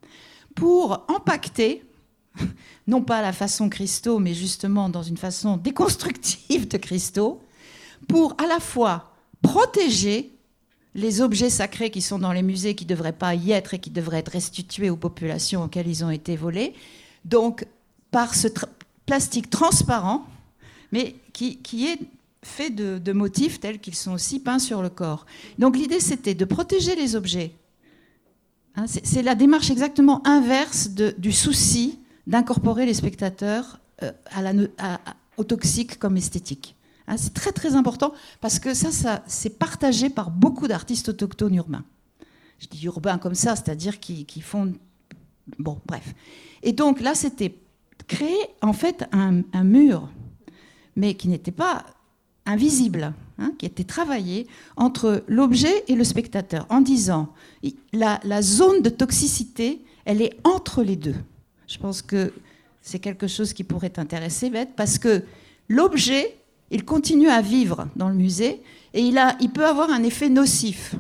pour empaqueter, non pas à la façon Christo, mais justement dans une façon déconstructive de Christo, pour à la fois protéger les objets sacrés qui sont dans les musées, qui ne devraient pas y être et qui devraient être restitués aux populations auxquelles ils ont été volés. Donc, par ce tra- plastique transparent, mais qui, qui est fait de, de motifs tels qu'ils sont aussi peints sur le corps. Donc l'idée, c'était de protéger les objets. Hein, c'est, c'est la démarche exactement inverse de, du souci d'incorporer les spectateurs euh, à la, à, à, au toxique comme esthétique. Hein, c'est très très important parce que ça, ça, c'est partagé par beaucoup d'artistes autochtones urbains. Je dis urbains comme ça, c'est-à-dire qui, qui font... Bon, bref. Et donc là, c'était créer en fait un, un mur, mais qui n'était pas invisible, hein, qui était travaillé entre l'objet et le spectateur, en disant la, la zone de toxicité, elle est entre les deux. Je pense que c'est quelque chose qui pourrait t'intéresser, Beth, parce que l'objet, il continue à vivre dans le musée et il, a, il peut avoir un effet nocif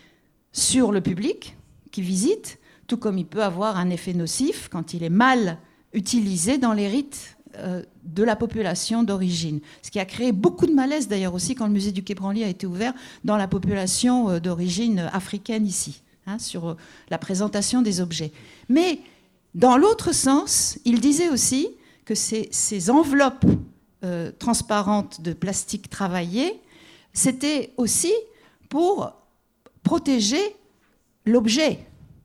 sur le public qui visite, tout comme il peut avoir un effet nocif quand il est mal utilisé dans les rites euh, de la population d'origine. Ce qui a créé beaucoup de malaise d'ailleurs aussi quand le musée du Quai Branly a été ouvert dans la population euh, d'origine africaine ici, hein, sur euh, la présentation des objets. Mais dans l'autre sens, il disait aussi que ces, ces enveloppes euh, transparentes de plastique travaillé, c'était aussi pour protéger l'objet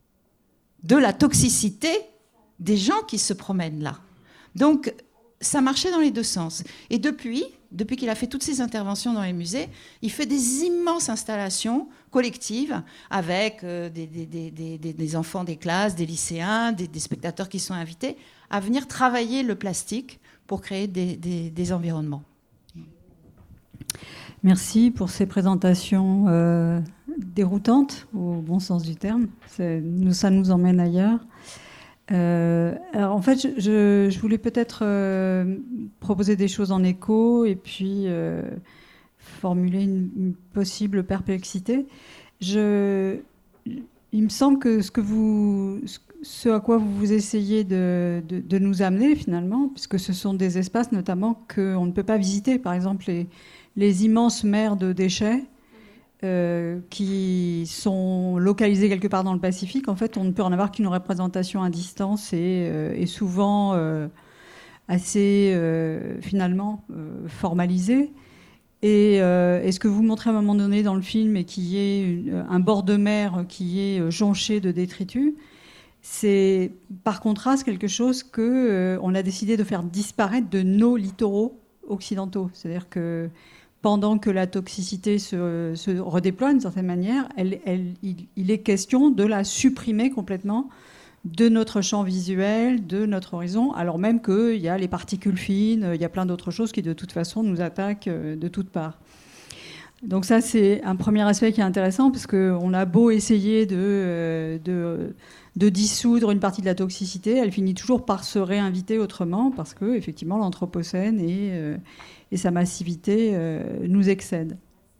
de la toxicité des gens qui se promènent là. Donc, ça marchait dans les deux sens. Et depuis, depuis qu'il a fait toutes ces interventions dans les musées, il fait des immenses installations collectives avec euh, des, des, des, des, des enfants des classes, des lycéens, des, des spectateurs qui sont invités à venir travailler le plastique pour créer des, des, des environnements. Merci pour ces présentations euh, déroutante, au bon sens du terme. C'est, nous, ça nous emmène ailleurs. Euh, alors en fait, je, je, je voulais peut-être euh, proposer des choses en écho et puis euh, formuler une, une possible perplexité. Je, il me semble que ce, que vous, ce à quoi vous vous essayez de, de, de nous amener finalement, puisque ce sont des espaces notamment qu'on ne peut pas visiter, par exemple les, les immenses mers de déchets, Euh, qui sont localisés quelque part dans le Pacifique, en fait, on ne peut en avoir qu'une représentation à distance et, euh, et souvent euh, assez, euh, finalement, euh, formalisée. Et, euh, et ce que vous montrez à un moment donné dans le film, et qui est une, un bord de mer qui est jonché de détritus, c'est par contraste quelque chose qu'on euh, a décidé de faire disparaître de nos littoraux occidentaux. C'est-à-dire que pendant que la toxicité se, se redéploie d'une certaine manière, elle, elle, il, il est question de la supprimer complètement de notre champ visuel, de notre horizon, alors même qu'il y a les particules fines, il y a plein d'autres choses qui de toute façon nous attaquent de toutes parts. Donc ça, c'est un premier aspect qui est intéressant, parce qu'on a beau essayer de, de, de dissoudre une partie de la toxicité, elle finit toujours par se réinviter autrement, parce que effectivement l'anthropocène et, et sa massivité nous excèdent.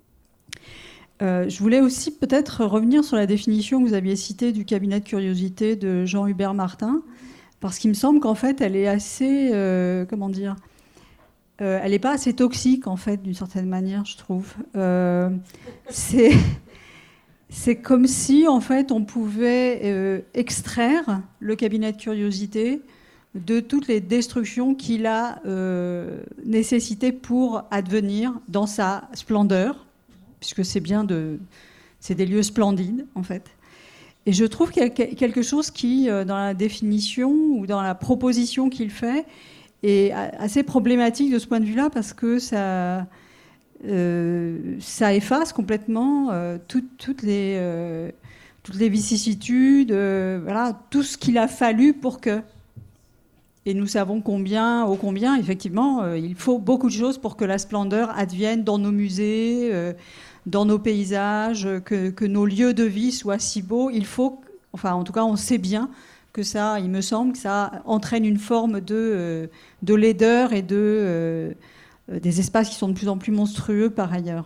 Euh, je voulais aussi peut-être revenir sur la définition que vous aviez citée du cabinet de curiosité de Jean-Hubert Martin, parce qu'il me semble qu'en fait, elle est assez, euh, comment dire, euh, elle n'est pas assez toxique, en fait, d'une certaine manière, je trouve. Euh, c'est, c'est comme si, en fait, on pouvait euh, extraire le cabinet de curiosité de toutes les destructions qu'il a euh, nécessitées pour advenir dans sa splendeur, puisque c'est bien de, c'est des lieux splendides, en fait. Et je trouve qu'il y a quelque chose qui, dans la définition ou dans la proposition qu'il fait, est assez problématique de ce point de vue-là, parce que ça, euh, ça efface complètement euh, tout, toutes, les, euh, toutes les vicissitudes, euh, voilà, tout ce qu'il a fallu pour que... Et nous savons combien, ô combien, effectivement, euh, il faut beaucoup de choses pour que la splendeur advienne dans nos musées, euh, dans nos paysages, que, que nos lieux de vie soient si beaux. Il faut, enfin, en tout cas, on sait bien que ça, il me semble, que ça entraîne une forme de, euh, de laideur et de, euh, des espaces qui sont de plus en plus monstrueux par ailleurs.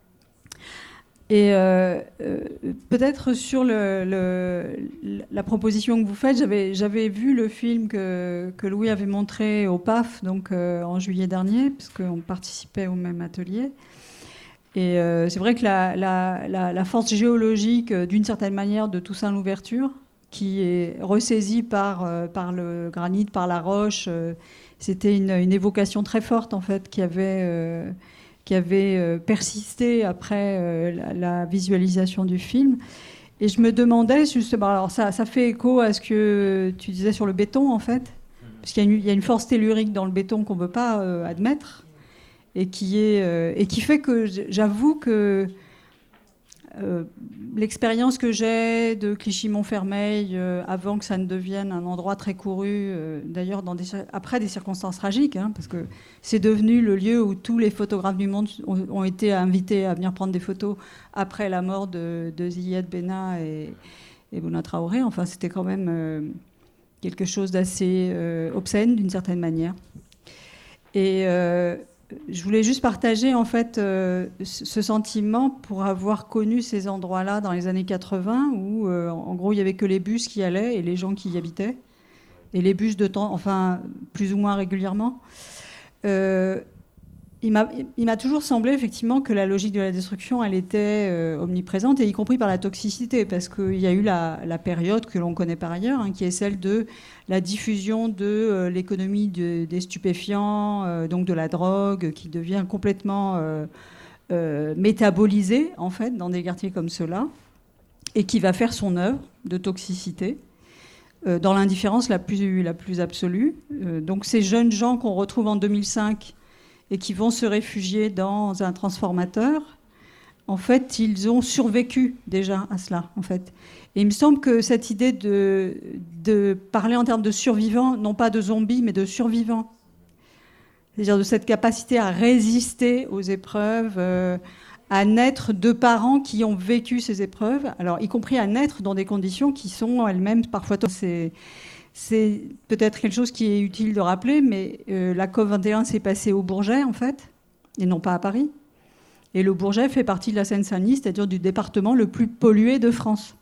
Et euh, euh, peut-être sur le, le, la proposition que vous faites, j'avais, j'avais vu le film que, que Louis avait montré au P A F donc, euh, en juillet dernier, puisqu'on participait au même atelier. Et euh, c'est vrai que la, la, la, la force géologique, d'une certaine manière, de Toussaint Louverture, qui est ressaisie par, euh, par le granit, par la roche, euh, c'était une, une évocation très forte, en fait, qui avait... Euh, qui avait euh, persisté après euh, la, la visualisation du film. Et je me demandais justement, alors ça, ça fait écho à ce que tu disais sur le béton, en fait, parce qu'il y a une, il y a une force tellurique dans le béton qu'on ne peut pas euh, admettre, et qui, est, euh, et qui fait que j'avoue que euh, l'expérience que j'ai de Clichy-Montfermeil, euh, avant que ça ne devienne un endroit très couru, euh, d'ailleurs dans des, après des circonstances tragiques, hein, parce que c'est devenu le lieu où tous les photographes du monde ont, ont été invités à venir prendre des photos après la mort de, de Ziyad Benna et, et Bouna Traoré. Enfin, c'était quand même euh, quelque chose d'assez euh, obscène d'une certaine manière. Et euh, je voulais juste partager en fait euh, ce sentiment pour avoir connu ces endroits-là dans les années quatre-vingts où euh, en gros il y avait que les bus qui allaient et les gens qui y habitaient, et les bus de temps, enfin plus ou moins régulièrement. Euh, il m'a, il m'a toujours semblé effectivement que la logique de la destruction elle était euh, omniprésente, et y compris par la toxicité, parce qu'il y a eu la, la période que l'on connaît par ailleurs, hein, qui est celle de la diffusion de euh, l'économie de, des stupéfiants, euh, donc de la drogue, qui devient complètement euh, euh, métabolisée en fait dans des quartiers comme ceux-là, et qui va faire son œuvre de toxicité euh, dans l'indifférence la plus, la plus absolue. Euh, donc ces jeunes gens qu'on retrouve en deux mille cinq et qui vont se réfugier dans un transformateur, en fait, ils ont survécu déjà à cela, en fait. Et il me semble que cette idée de, de parler en termes de survivants, non pas de zombies, mais de survivants, c'est-à-dire de cette capacité à résister aux épreuves, euh, à naître de parents qui ont vécu ces épreuves, alors y compris à naître dans des conditions qui sont elles-mêmes parfois... C'est, c'est peut-être quelque chose qui est utile de rappeler, mais euh, la COP vingt et un s'est passée au Bourget, en fait, et non pas à Paris. Et le Bourget fait partie de la Seine-Saint-Denis, c'est-à-dire du département le plus pollué de France.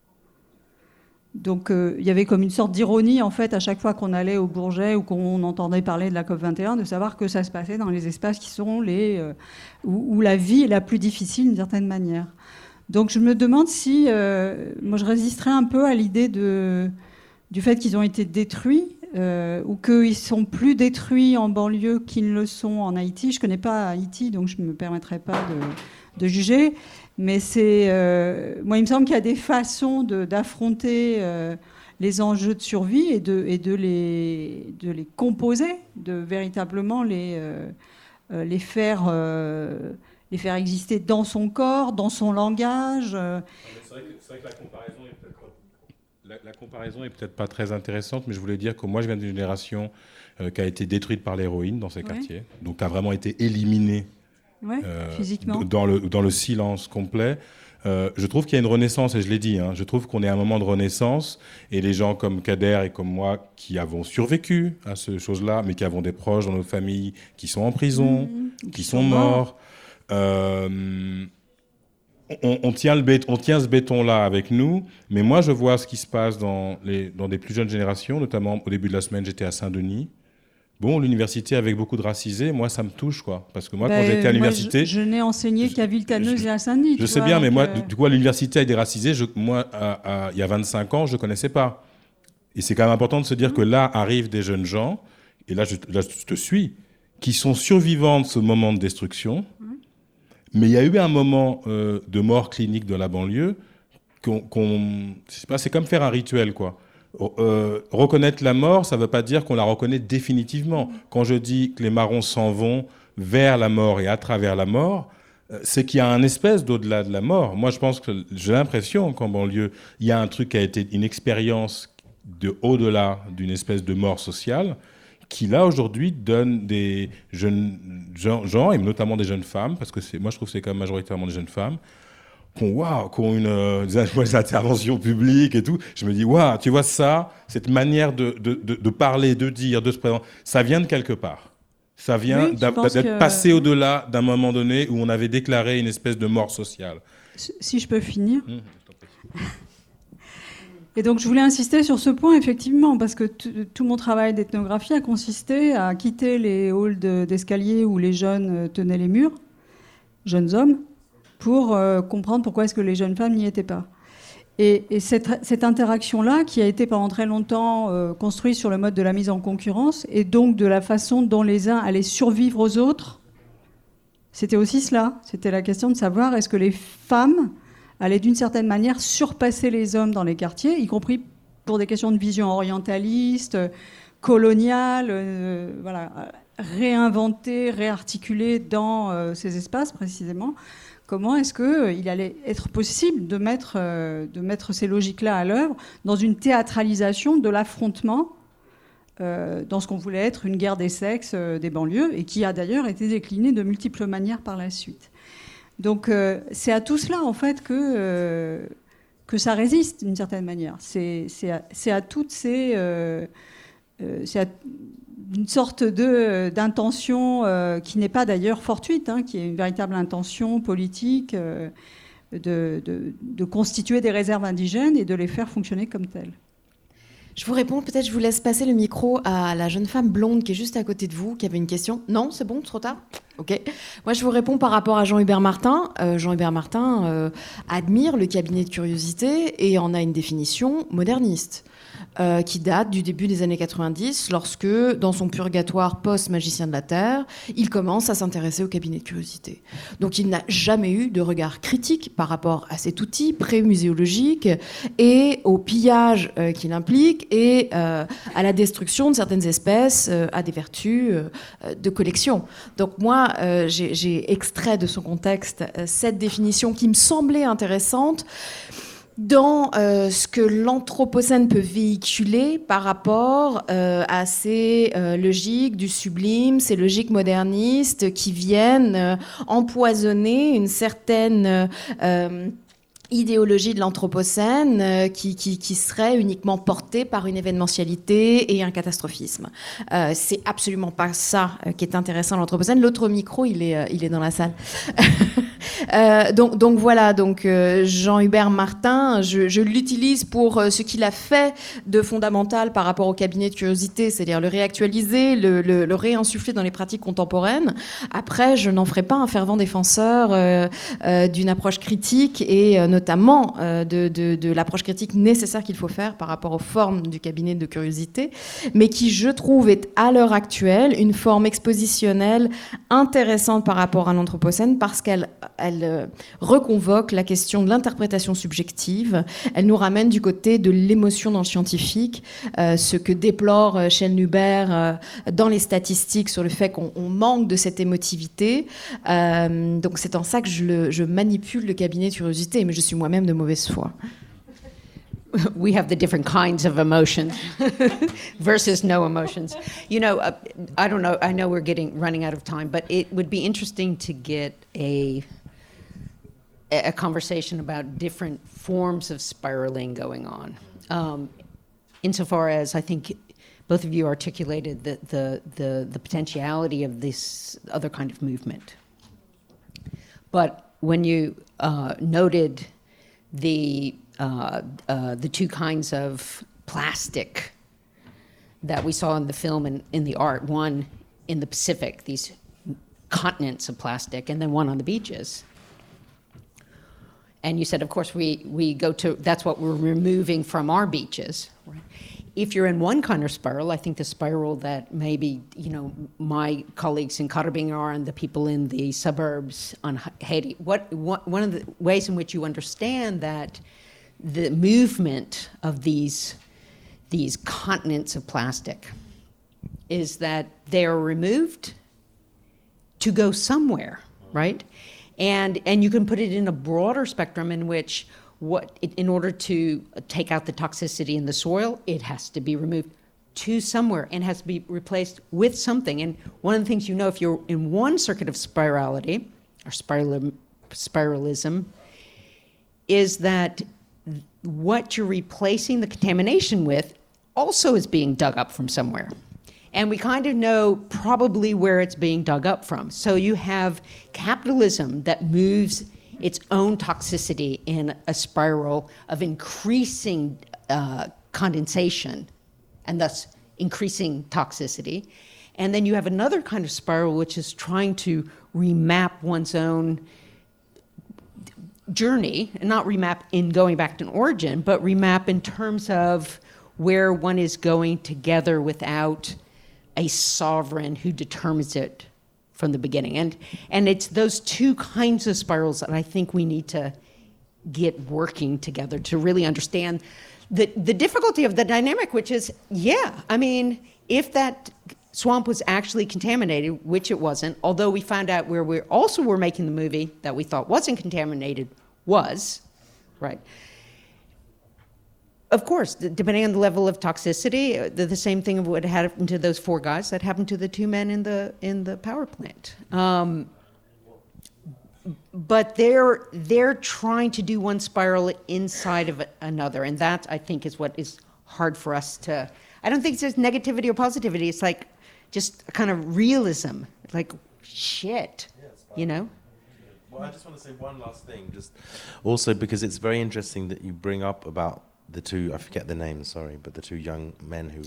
Donc euh, il y avait comme une sorte d'ironie, en fait, à chaque fois qu'on allait au Bourget ou qu'on entendait parler de la COP vingt et un, de savoir que ça se passait dans les espaces qui sont les, euh, où, où la vie est la plus difficile d'une certaine manière. Donc je me demande si... Euh, moi, je résisterais un peu à l'idée de, du fait qu'ils ont été détruits, euh, ou qu'ils sont plus détruits en banlieue qu'ils ne le sont en Haïti. Je ne connais pas Haïti, donc je ne me permettrai pas de, de juger. Mais c'est, euh, moi, il me semble qu'il y a des façons de, d'affronter euh, les enjeux de survie et de, et de, les, de les composer, de véritablement les, euh, les, faire, euh, les faire exister dans son corps, dans son langage. Euh. C'est vrai que, c'est vrai que la comparaison est peut-être, la, la comparaison est peut-être pas très intéressante, mais je voulais dire que moi, je viens d'une génération euh, qui a été détruite par l'héroïne dans ces ouais. quartiers, donc qui a vraiment été éliminée. Ouais, euh, physiquement. Dans le, dans le silence complet. Euh, je trouve qu'il y a une renaissance, et je l'ai dit, hein, je trouve qu'on est à un moment de renaissance, et les gens comme Kader et comme moi, qui avons survécu à ces choses-là, mais qui avons des proches dans nos familles qui sont en prison, mmh, qui, qui sont, sont morts, morts. Euh, on, on, tient le bét- on tient ce béton-là avec nous, mais moi, je vois ce qui se passe dans, les, dans des plus jeunes générations, notamment au début de la semaine, j'étais à Saint-Denis. Bon, l'université avec beaucoup de racisés, moi, ça me touche, quoi. Parce que moi, ben, quand j'étais à l'université... Je, je n'ai enseigné je, qu'à Villetaneuse et à Saint-Denis. Je sais vois, bien, mais moi, euh... du coup, à l'université avec des racisés, je, moi, à, à, il y a vingt-cinq ans, je ne connaissais pas. Et c'est quand même important de se dire mmh. que là arrivent des jeunes gens, et là je, là, je te suis, qui sont survivants de ce moment de destruction. Mmh. Mais il y a eu un moment euh, de mort clinique de la banlieue, qu'on, qu'on, je sais pas, c'est comme faire un rituel, quoi. Euh, reconnaître la mort, ça ne veut pas dire qu'on la reconnaît définitivement. Quand je dis que les marrons s'en vont vers la mort et à travers la mort, euh, c'est qu'il y a un espèce d'au-delà de la mort. Moi, je pense que j'ai l'impression qu'en banlieue, il y a un truc qui a été une expérience de au-delà d'une espèce de mort sociale qui, là, aujourd'hui, donne des jeunes gens, et notamment des jeunes femmes, parce que c'est, moi, je trouve que c'est quand même majoritairement des jeunes femmes, qui ont, wow, qui ont une, euh, des interventions publiques et tout. Je me dis, waouh, tu vois ça, cette manière de, de, de, de parler, de dire, de se présenter, ça vient de quelque part. Ça vient oui, d'être que... passé au-delà d'un moment donné où on avait déclaré une espèce de mort sociale. Si je peux finir. Mmh, et donc, je voulais insister sur ce point, effectivement, parce que t- tout mon travail d'ethnographie a consisté à quitter les halls de, d'escalier où les jeunes tenaient les murs, jeunes hommes, pour euh, comprendre pourquoi est-ce que les jeunes femmes n'y étaient pas. Et, et cette, cette interaction-là, qui a été pendant très longtemps euh, construite sur le mode de la mise en concurrence, et donc de la façon dont les uns allaient survivre aux autres, c'était aussi cela. C'était la question de savoir est-ce que les femmes allaient d'une certaine manière surpasser les hommes dans les quartiers, y compris pour des questions de vision orientaliste, coloniale, euh, voilà, réinventer, réarticuler dans euh, ces espaces précisément. Comment est-ce qu'il allait être possible de mettre, euh, de mettre ces logiques-là à l'œuvre dans une théâtralisation de l'affrontement euh, dans ce qu'on voulait être une guerre des sexes euh, des banlieues et qui a d'ailleurs été déclinée de multiples manières par la suite. Donc euh, c'est à tout cela en fait que, euh, que ça résiste d'une certaine manière. C'est, c'est, à, c'est à toutes ces... Euh, euh, c'est à, une sorte de, d'intention euh, qui n'est pas d'ailleurs fortuite, hein, qui est une véritable intention politique euh, de, de, de constituer des réserves indigènes et de les faire fonctionner comme telles. Je vous réponds, peut-être je vous laisse passer le micro à la jeune femme blonde qui est juste à côté de vous, qui avait une question. Non, c'est bon, trop tard ? Ok. Moi, je vous réponds par rapport à Jean-Hubert Martin. Euh, Jean-Hubert Martin euh, admire le cabinet de curiosité et en a une définition moderniste. Euh, qui date du début des années quatre-vingt-dix, lorsque, dans son purgatoire post-magicien de la Terre, il commence à s'intéresser au cabinet de curiosité. Donc il n'a jamais eu de regard critique par rapport à cet outil pré-muséologique et au pillage euh, qu'il implique et euh, à la destruction de certaines espèces euh, à des vertus euh, de collection. Donc moi, euh, j'ai, j'ai extrait de son contexte euh, cette définition qui me semblait intéressante. dans euh, ce que l'Anthropocène peut véhiculer par rapport euh, à ces euh, logiques du sublime, ces logiques modernistes qui viennent euh, empoisonner une certaine euh, idéologie de l'Anthropocène euh, qui, qui, qui serait uniquement portée par une événementialité et un catastrophisme. Euh, c'est absolument pas ça euh, qui est intéressant à l'Anthropocène. L'autre micro, il est, euh, il est dans la salle. Euh, donc, donc voilà, donc euh, Jean-Hubert Martin, je, je l'utilise pour euh, ce qu'il a fait de fondamental par rapport au cabinet de curiosité, c'est-à-dire le réactualiser, le, le, le réinsuffler dans les pratiques contemporaines. Après, je n'en ferai pas un fervent défenseur euh, euh, d'une approche critique et euh, notamment euh, de, de, de l'approche critique nécessaire qu'il faut faire par rapport aux formes du cabinet de curiosité, mais qui, je trouve, est à l'heure actuelle une forme expositionnelle intéressante par rapport à l'Anthropocène parce qu'elle elle euh, reconvoque la question de l'interprétation subjective. Elle nous ramène du côté de l'émotion dans le scientifique, euh, ce que déplore euh, Schellnhuber euh, dans les statistiques sur le fait qu'on on manque de cette émotivité. Euh, donc c'est en ça que je, le, je manipule le cabinet de curiosité, mais je suis moi-même de mauvaise foi. We have the different kinds of emotions versus no emotions. You know, uh, I don't know, I know we're getting running out of time, but it would be interesting to get a a conversation about different forms of spiraling going on. Um, insofar as I think both of you articulated the, the, the, the potentiality of this other kind of movement. But when you uh, noted the Uh, uh, the two kinds of plastic that we saw in the film and in the art, one in the Pacific, these continents of plastic, and then one on the beaches. And you said, of course, we, we go to, that's what we're removing from our beaches. Right? If you're in one kind of spiral, I think the spiral that maybe, you know, my colleagues in Karabing are and the people in the suburbs on Haiti, what, what one of the ways in which you understand that the movement of these, these continents of plastic is that they are removed to go somewhere, right? And, and you can put it in a broader spectrum in which what, in order to take out the toxicity in the soil, it has to be removed to somewhere and has to be replaced with something. And one of the things you know, if you're in one circuit of spirality, or spiral, spiralism, is that what you're replacing the contamination with also is being dug up from somewhere. And we kind of know probably where it's being dug up from. So you have capitalism that moves its own toxicity in a spiral of increasing uh, condensation and thus increasing toxicity. And then you have another kind of spiral which is trying to remap one's own journey, and not remap in going back to an origin, but remap in terms of where one is going together without a sovereign who determines it from the beginning. And, and it's those two kinds of spirals that I think we need to get working together to really understand the, the difficulty of the dynamic, which is, yeah, I mean, if that swamp was actually contaminated, which it wasn't, although we found out where we also were making the movie that we thought wasn't contaminated was, right? Of course, depending on the level of toxicity, the, the same thing of what happened to those four guys that happened to the two men in the in the power plant. Um, but they're they're trying to do one spiral inside of another, and that I think is what is hard for us to. I don't think it's just negativity or positivity. It's like just a kind of realism, like shit, you know. Well, I just want to say one last thing, just also because it's very interesting that you bring up about the two, I forget the names, sorry, but the two young men who...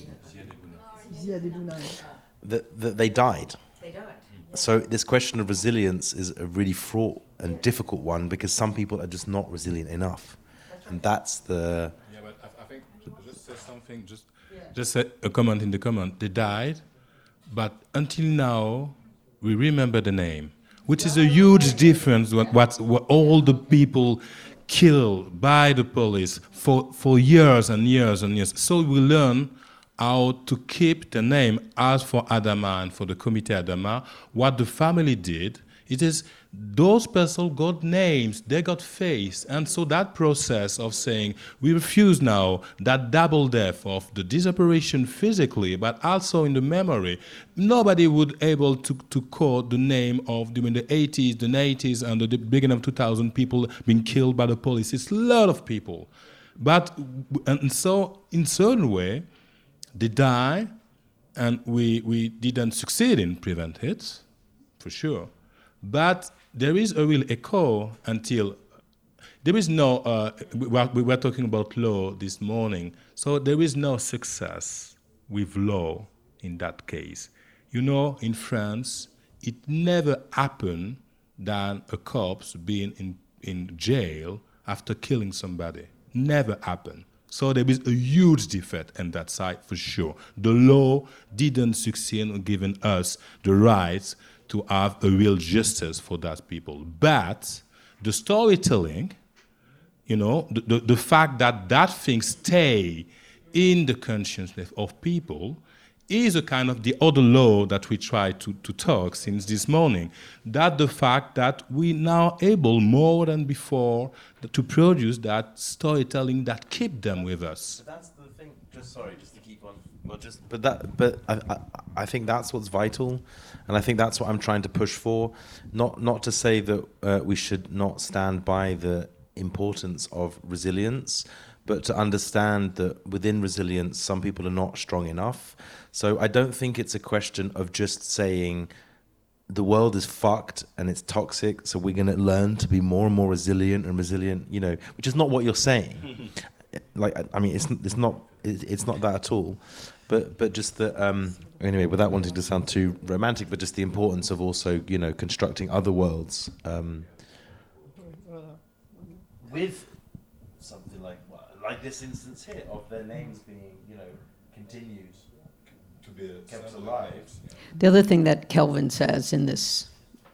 That, that they died. They died. So this question of resilience is a really fraught and difficult one because some people are just not resilient enough. And that's the... Yeah, but I, I think, just say something, just, yeah. just say a comment in the comment. They died, but until now, we remember the name. Which is a huge difference what, what, what all the people killed by the police for, for years and years and years. So we learn how to keep the name. As for Adama and for the Comité Adama, what the family did It is those persons got names, they got face. And so that process of saying, we refuse now that double death of the disapparition physically, but also in the memory, nobody would able to, to quote the name of during the eighties, the nineties, and the beginning of two thousand people being killed by the police. It's a lot of people. But, and so in certain way, they die, and we, we didn't succeed in prevent it, for sure. But there is a real echo until there is no, uh, we, were, we were talking about law this morning, so there is no success with law in that case. You know, in France, it never happened that a corpse being in, in jail after killing somebody. Never happened. So there is a huge defect on that side for sure. The law didn't succeed in giving us the rights to have a real justice for that people. But the storytelling, you know, the, the, the fact that that thing stay in the consciousness of people is a kind of the other law that we try to, to talk since this morning. That the fact that we now able more than before to produce that storytelling that keep them with us. But that's the thing. Just sorry, just to keep on. Well, just but that but I, I I think that's what's vital, and I think that's what I'm trying to push for. Not not to say that uh, we should not stand by the importance of resilience, but to understand that within resilience, some people are not strong enough. So I don't think it's a question of just saying the world is fucked and it's toxic, so we're going to learn to be more and more resilient and resilient, you know, which is not what you're saying. Like, I mean, it's it's not it's not that at all. But but just that, um, anyway, without wanting to sound too romantic, but just the importance of also, you know, constructing other worlds um, with something like like this instance here of their names being, you know, continued to be kept alive. The other thing that Kelvin says in this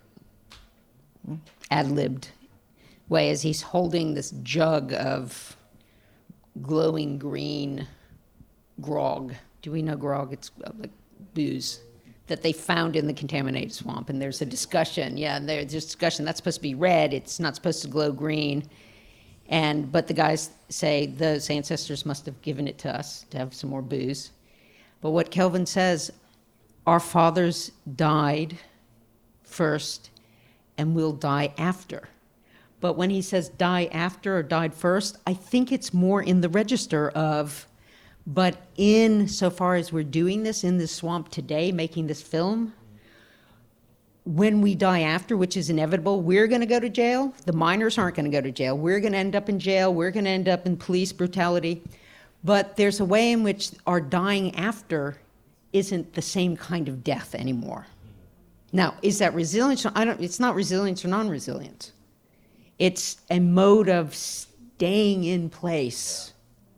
ad-libbed way is he's holding this jug of glowing green grog. Do we know grog? It's like booze that they found in the contaminated swamp. And there's a discussion. Yeah, and there's a discussion. That's supposed to be red. It's not supposed to glow green. And but the guys say those ancestors must have given it to us to have some more booze. But what Kelvin says, our fathers died first and we'll die after. But when he says die after or died first, I think it's more in the register of, but in so far as we're doing this in this swamp today, making this film, when we die after, which is inevitable, we're going to go to jail. The miners aren't going to go to jail. We're going to end up in jail. We're going to end up in police brutality. But there's a way in which our dying after isn't the same kind of death anymore. Now, is that resilience? I don't. It's not resilience or non-resilience. It's a mode of staying in place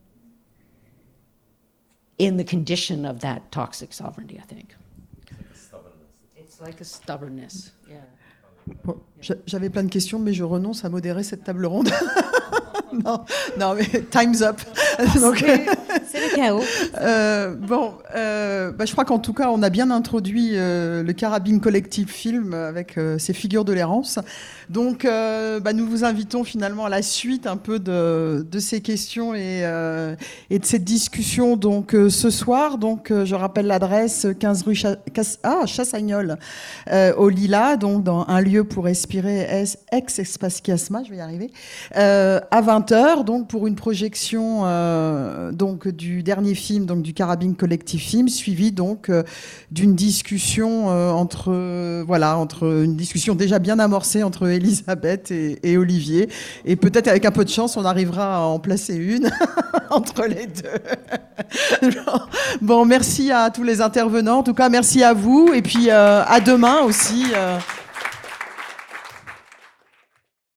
in the condition of that toxic sovereignty, I think. It's like a stubbornness. Yeah. Bon, j'avais plein de questions, mais je renonce à modérer cette table ronde. non, non, mais time's up. Donc, c'est le chaos. Euh, bon, euh, bah, je crois qu'en tout cas, on a bien introduit euh, le Carabine Collective Film avec euh, ses figures de l'errance. Donc, euh, bah, nous vous invitons finalement à la suite un peu de, de ces questions et, euh, et de cette discussion. Donc, euh, ce soir, donc, euh, je rappelle l'adresse quinze rue Cha- Cass- ah, Chassagnol, euh, au Lilas, donc dans un lieu pour respirer ex-espace Chiasma, je vais y arriver, euh, à vingt heures, donc pour une projection euh, donc du dernier film, donc du Carabine Collective Film, suivi donc euh, d'une discussion euh, entre euh, voilà entre une discussion déjà bien amorcée entre Elisabeth et, et Olivier, et peut-être avec un peu de chance, on arrivera à en placer une entre les deux. Bon, merci à tous les intervenants. En tout cas, merci à vous, et puis euh, à demain aussi. Euh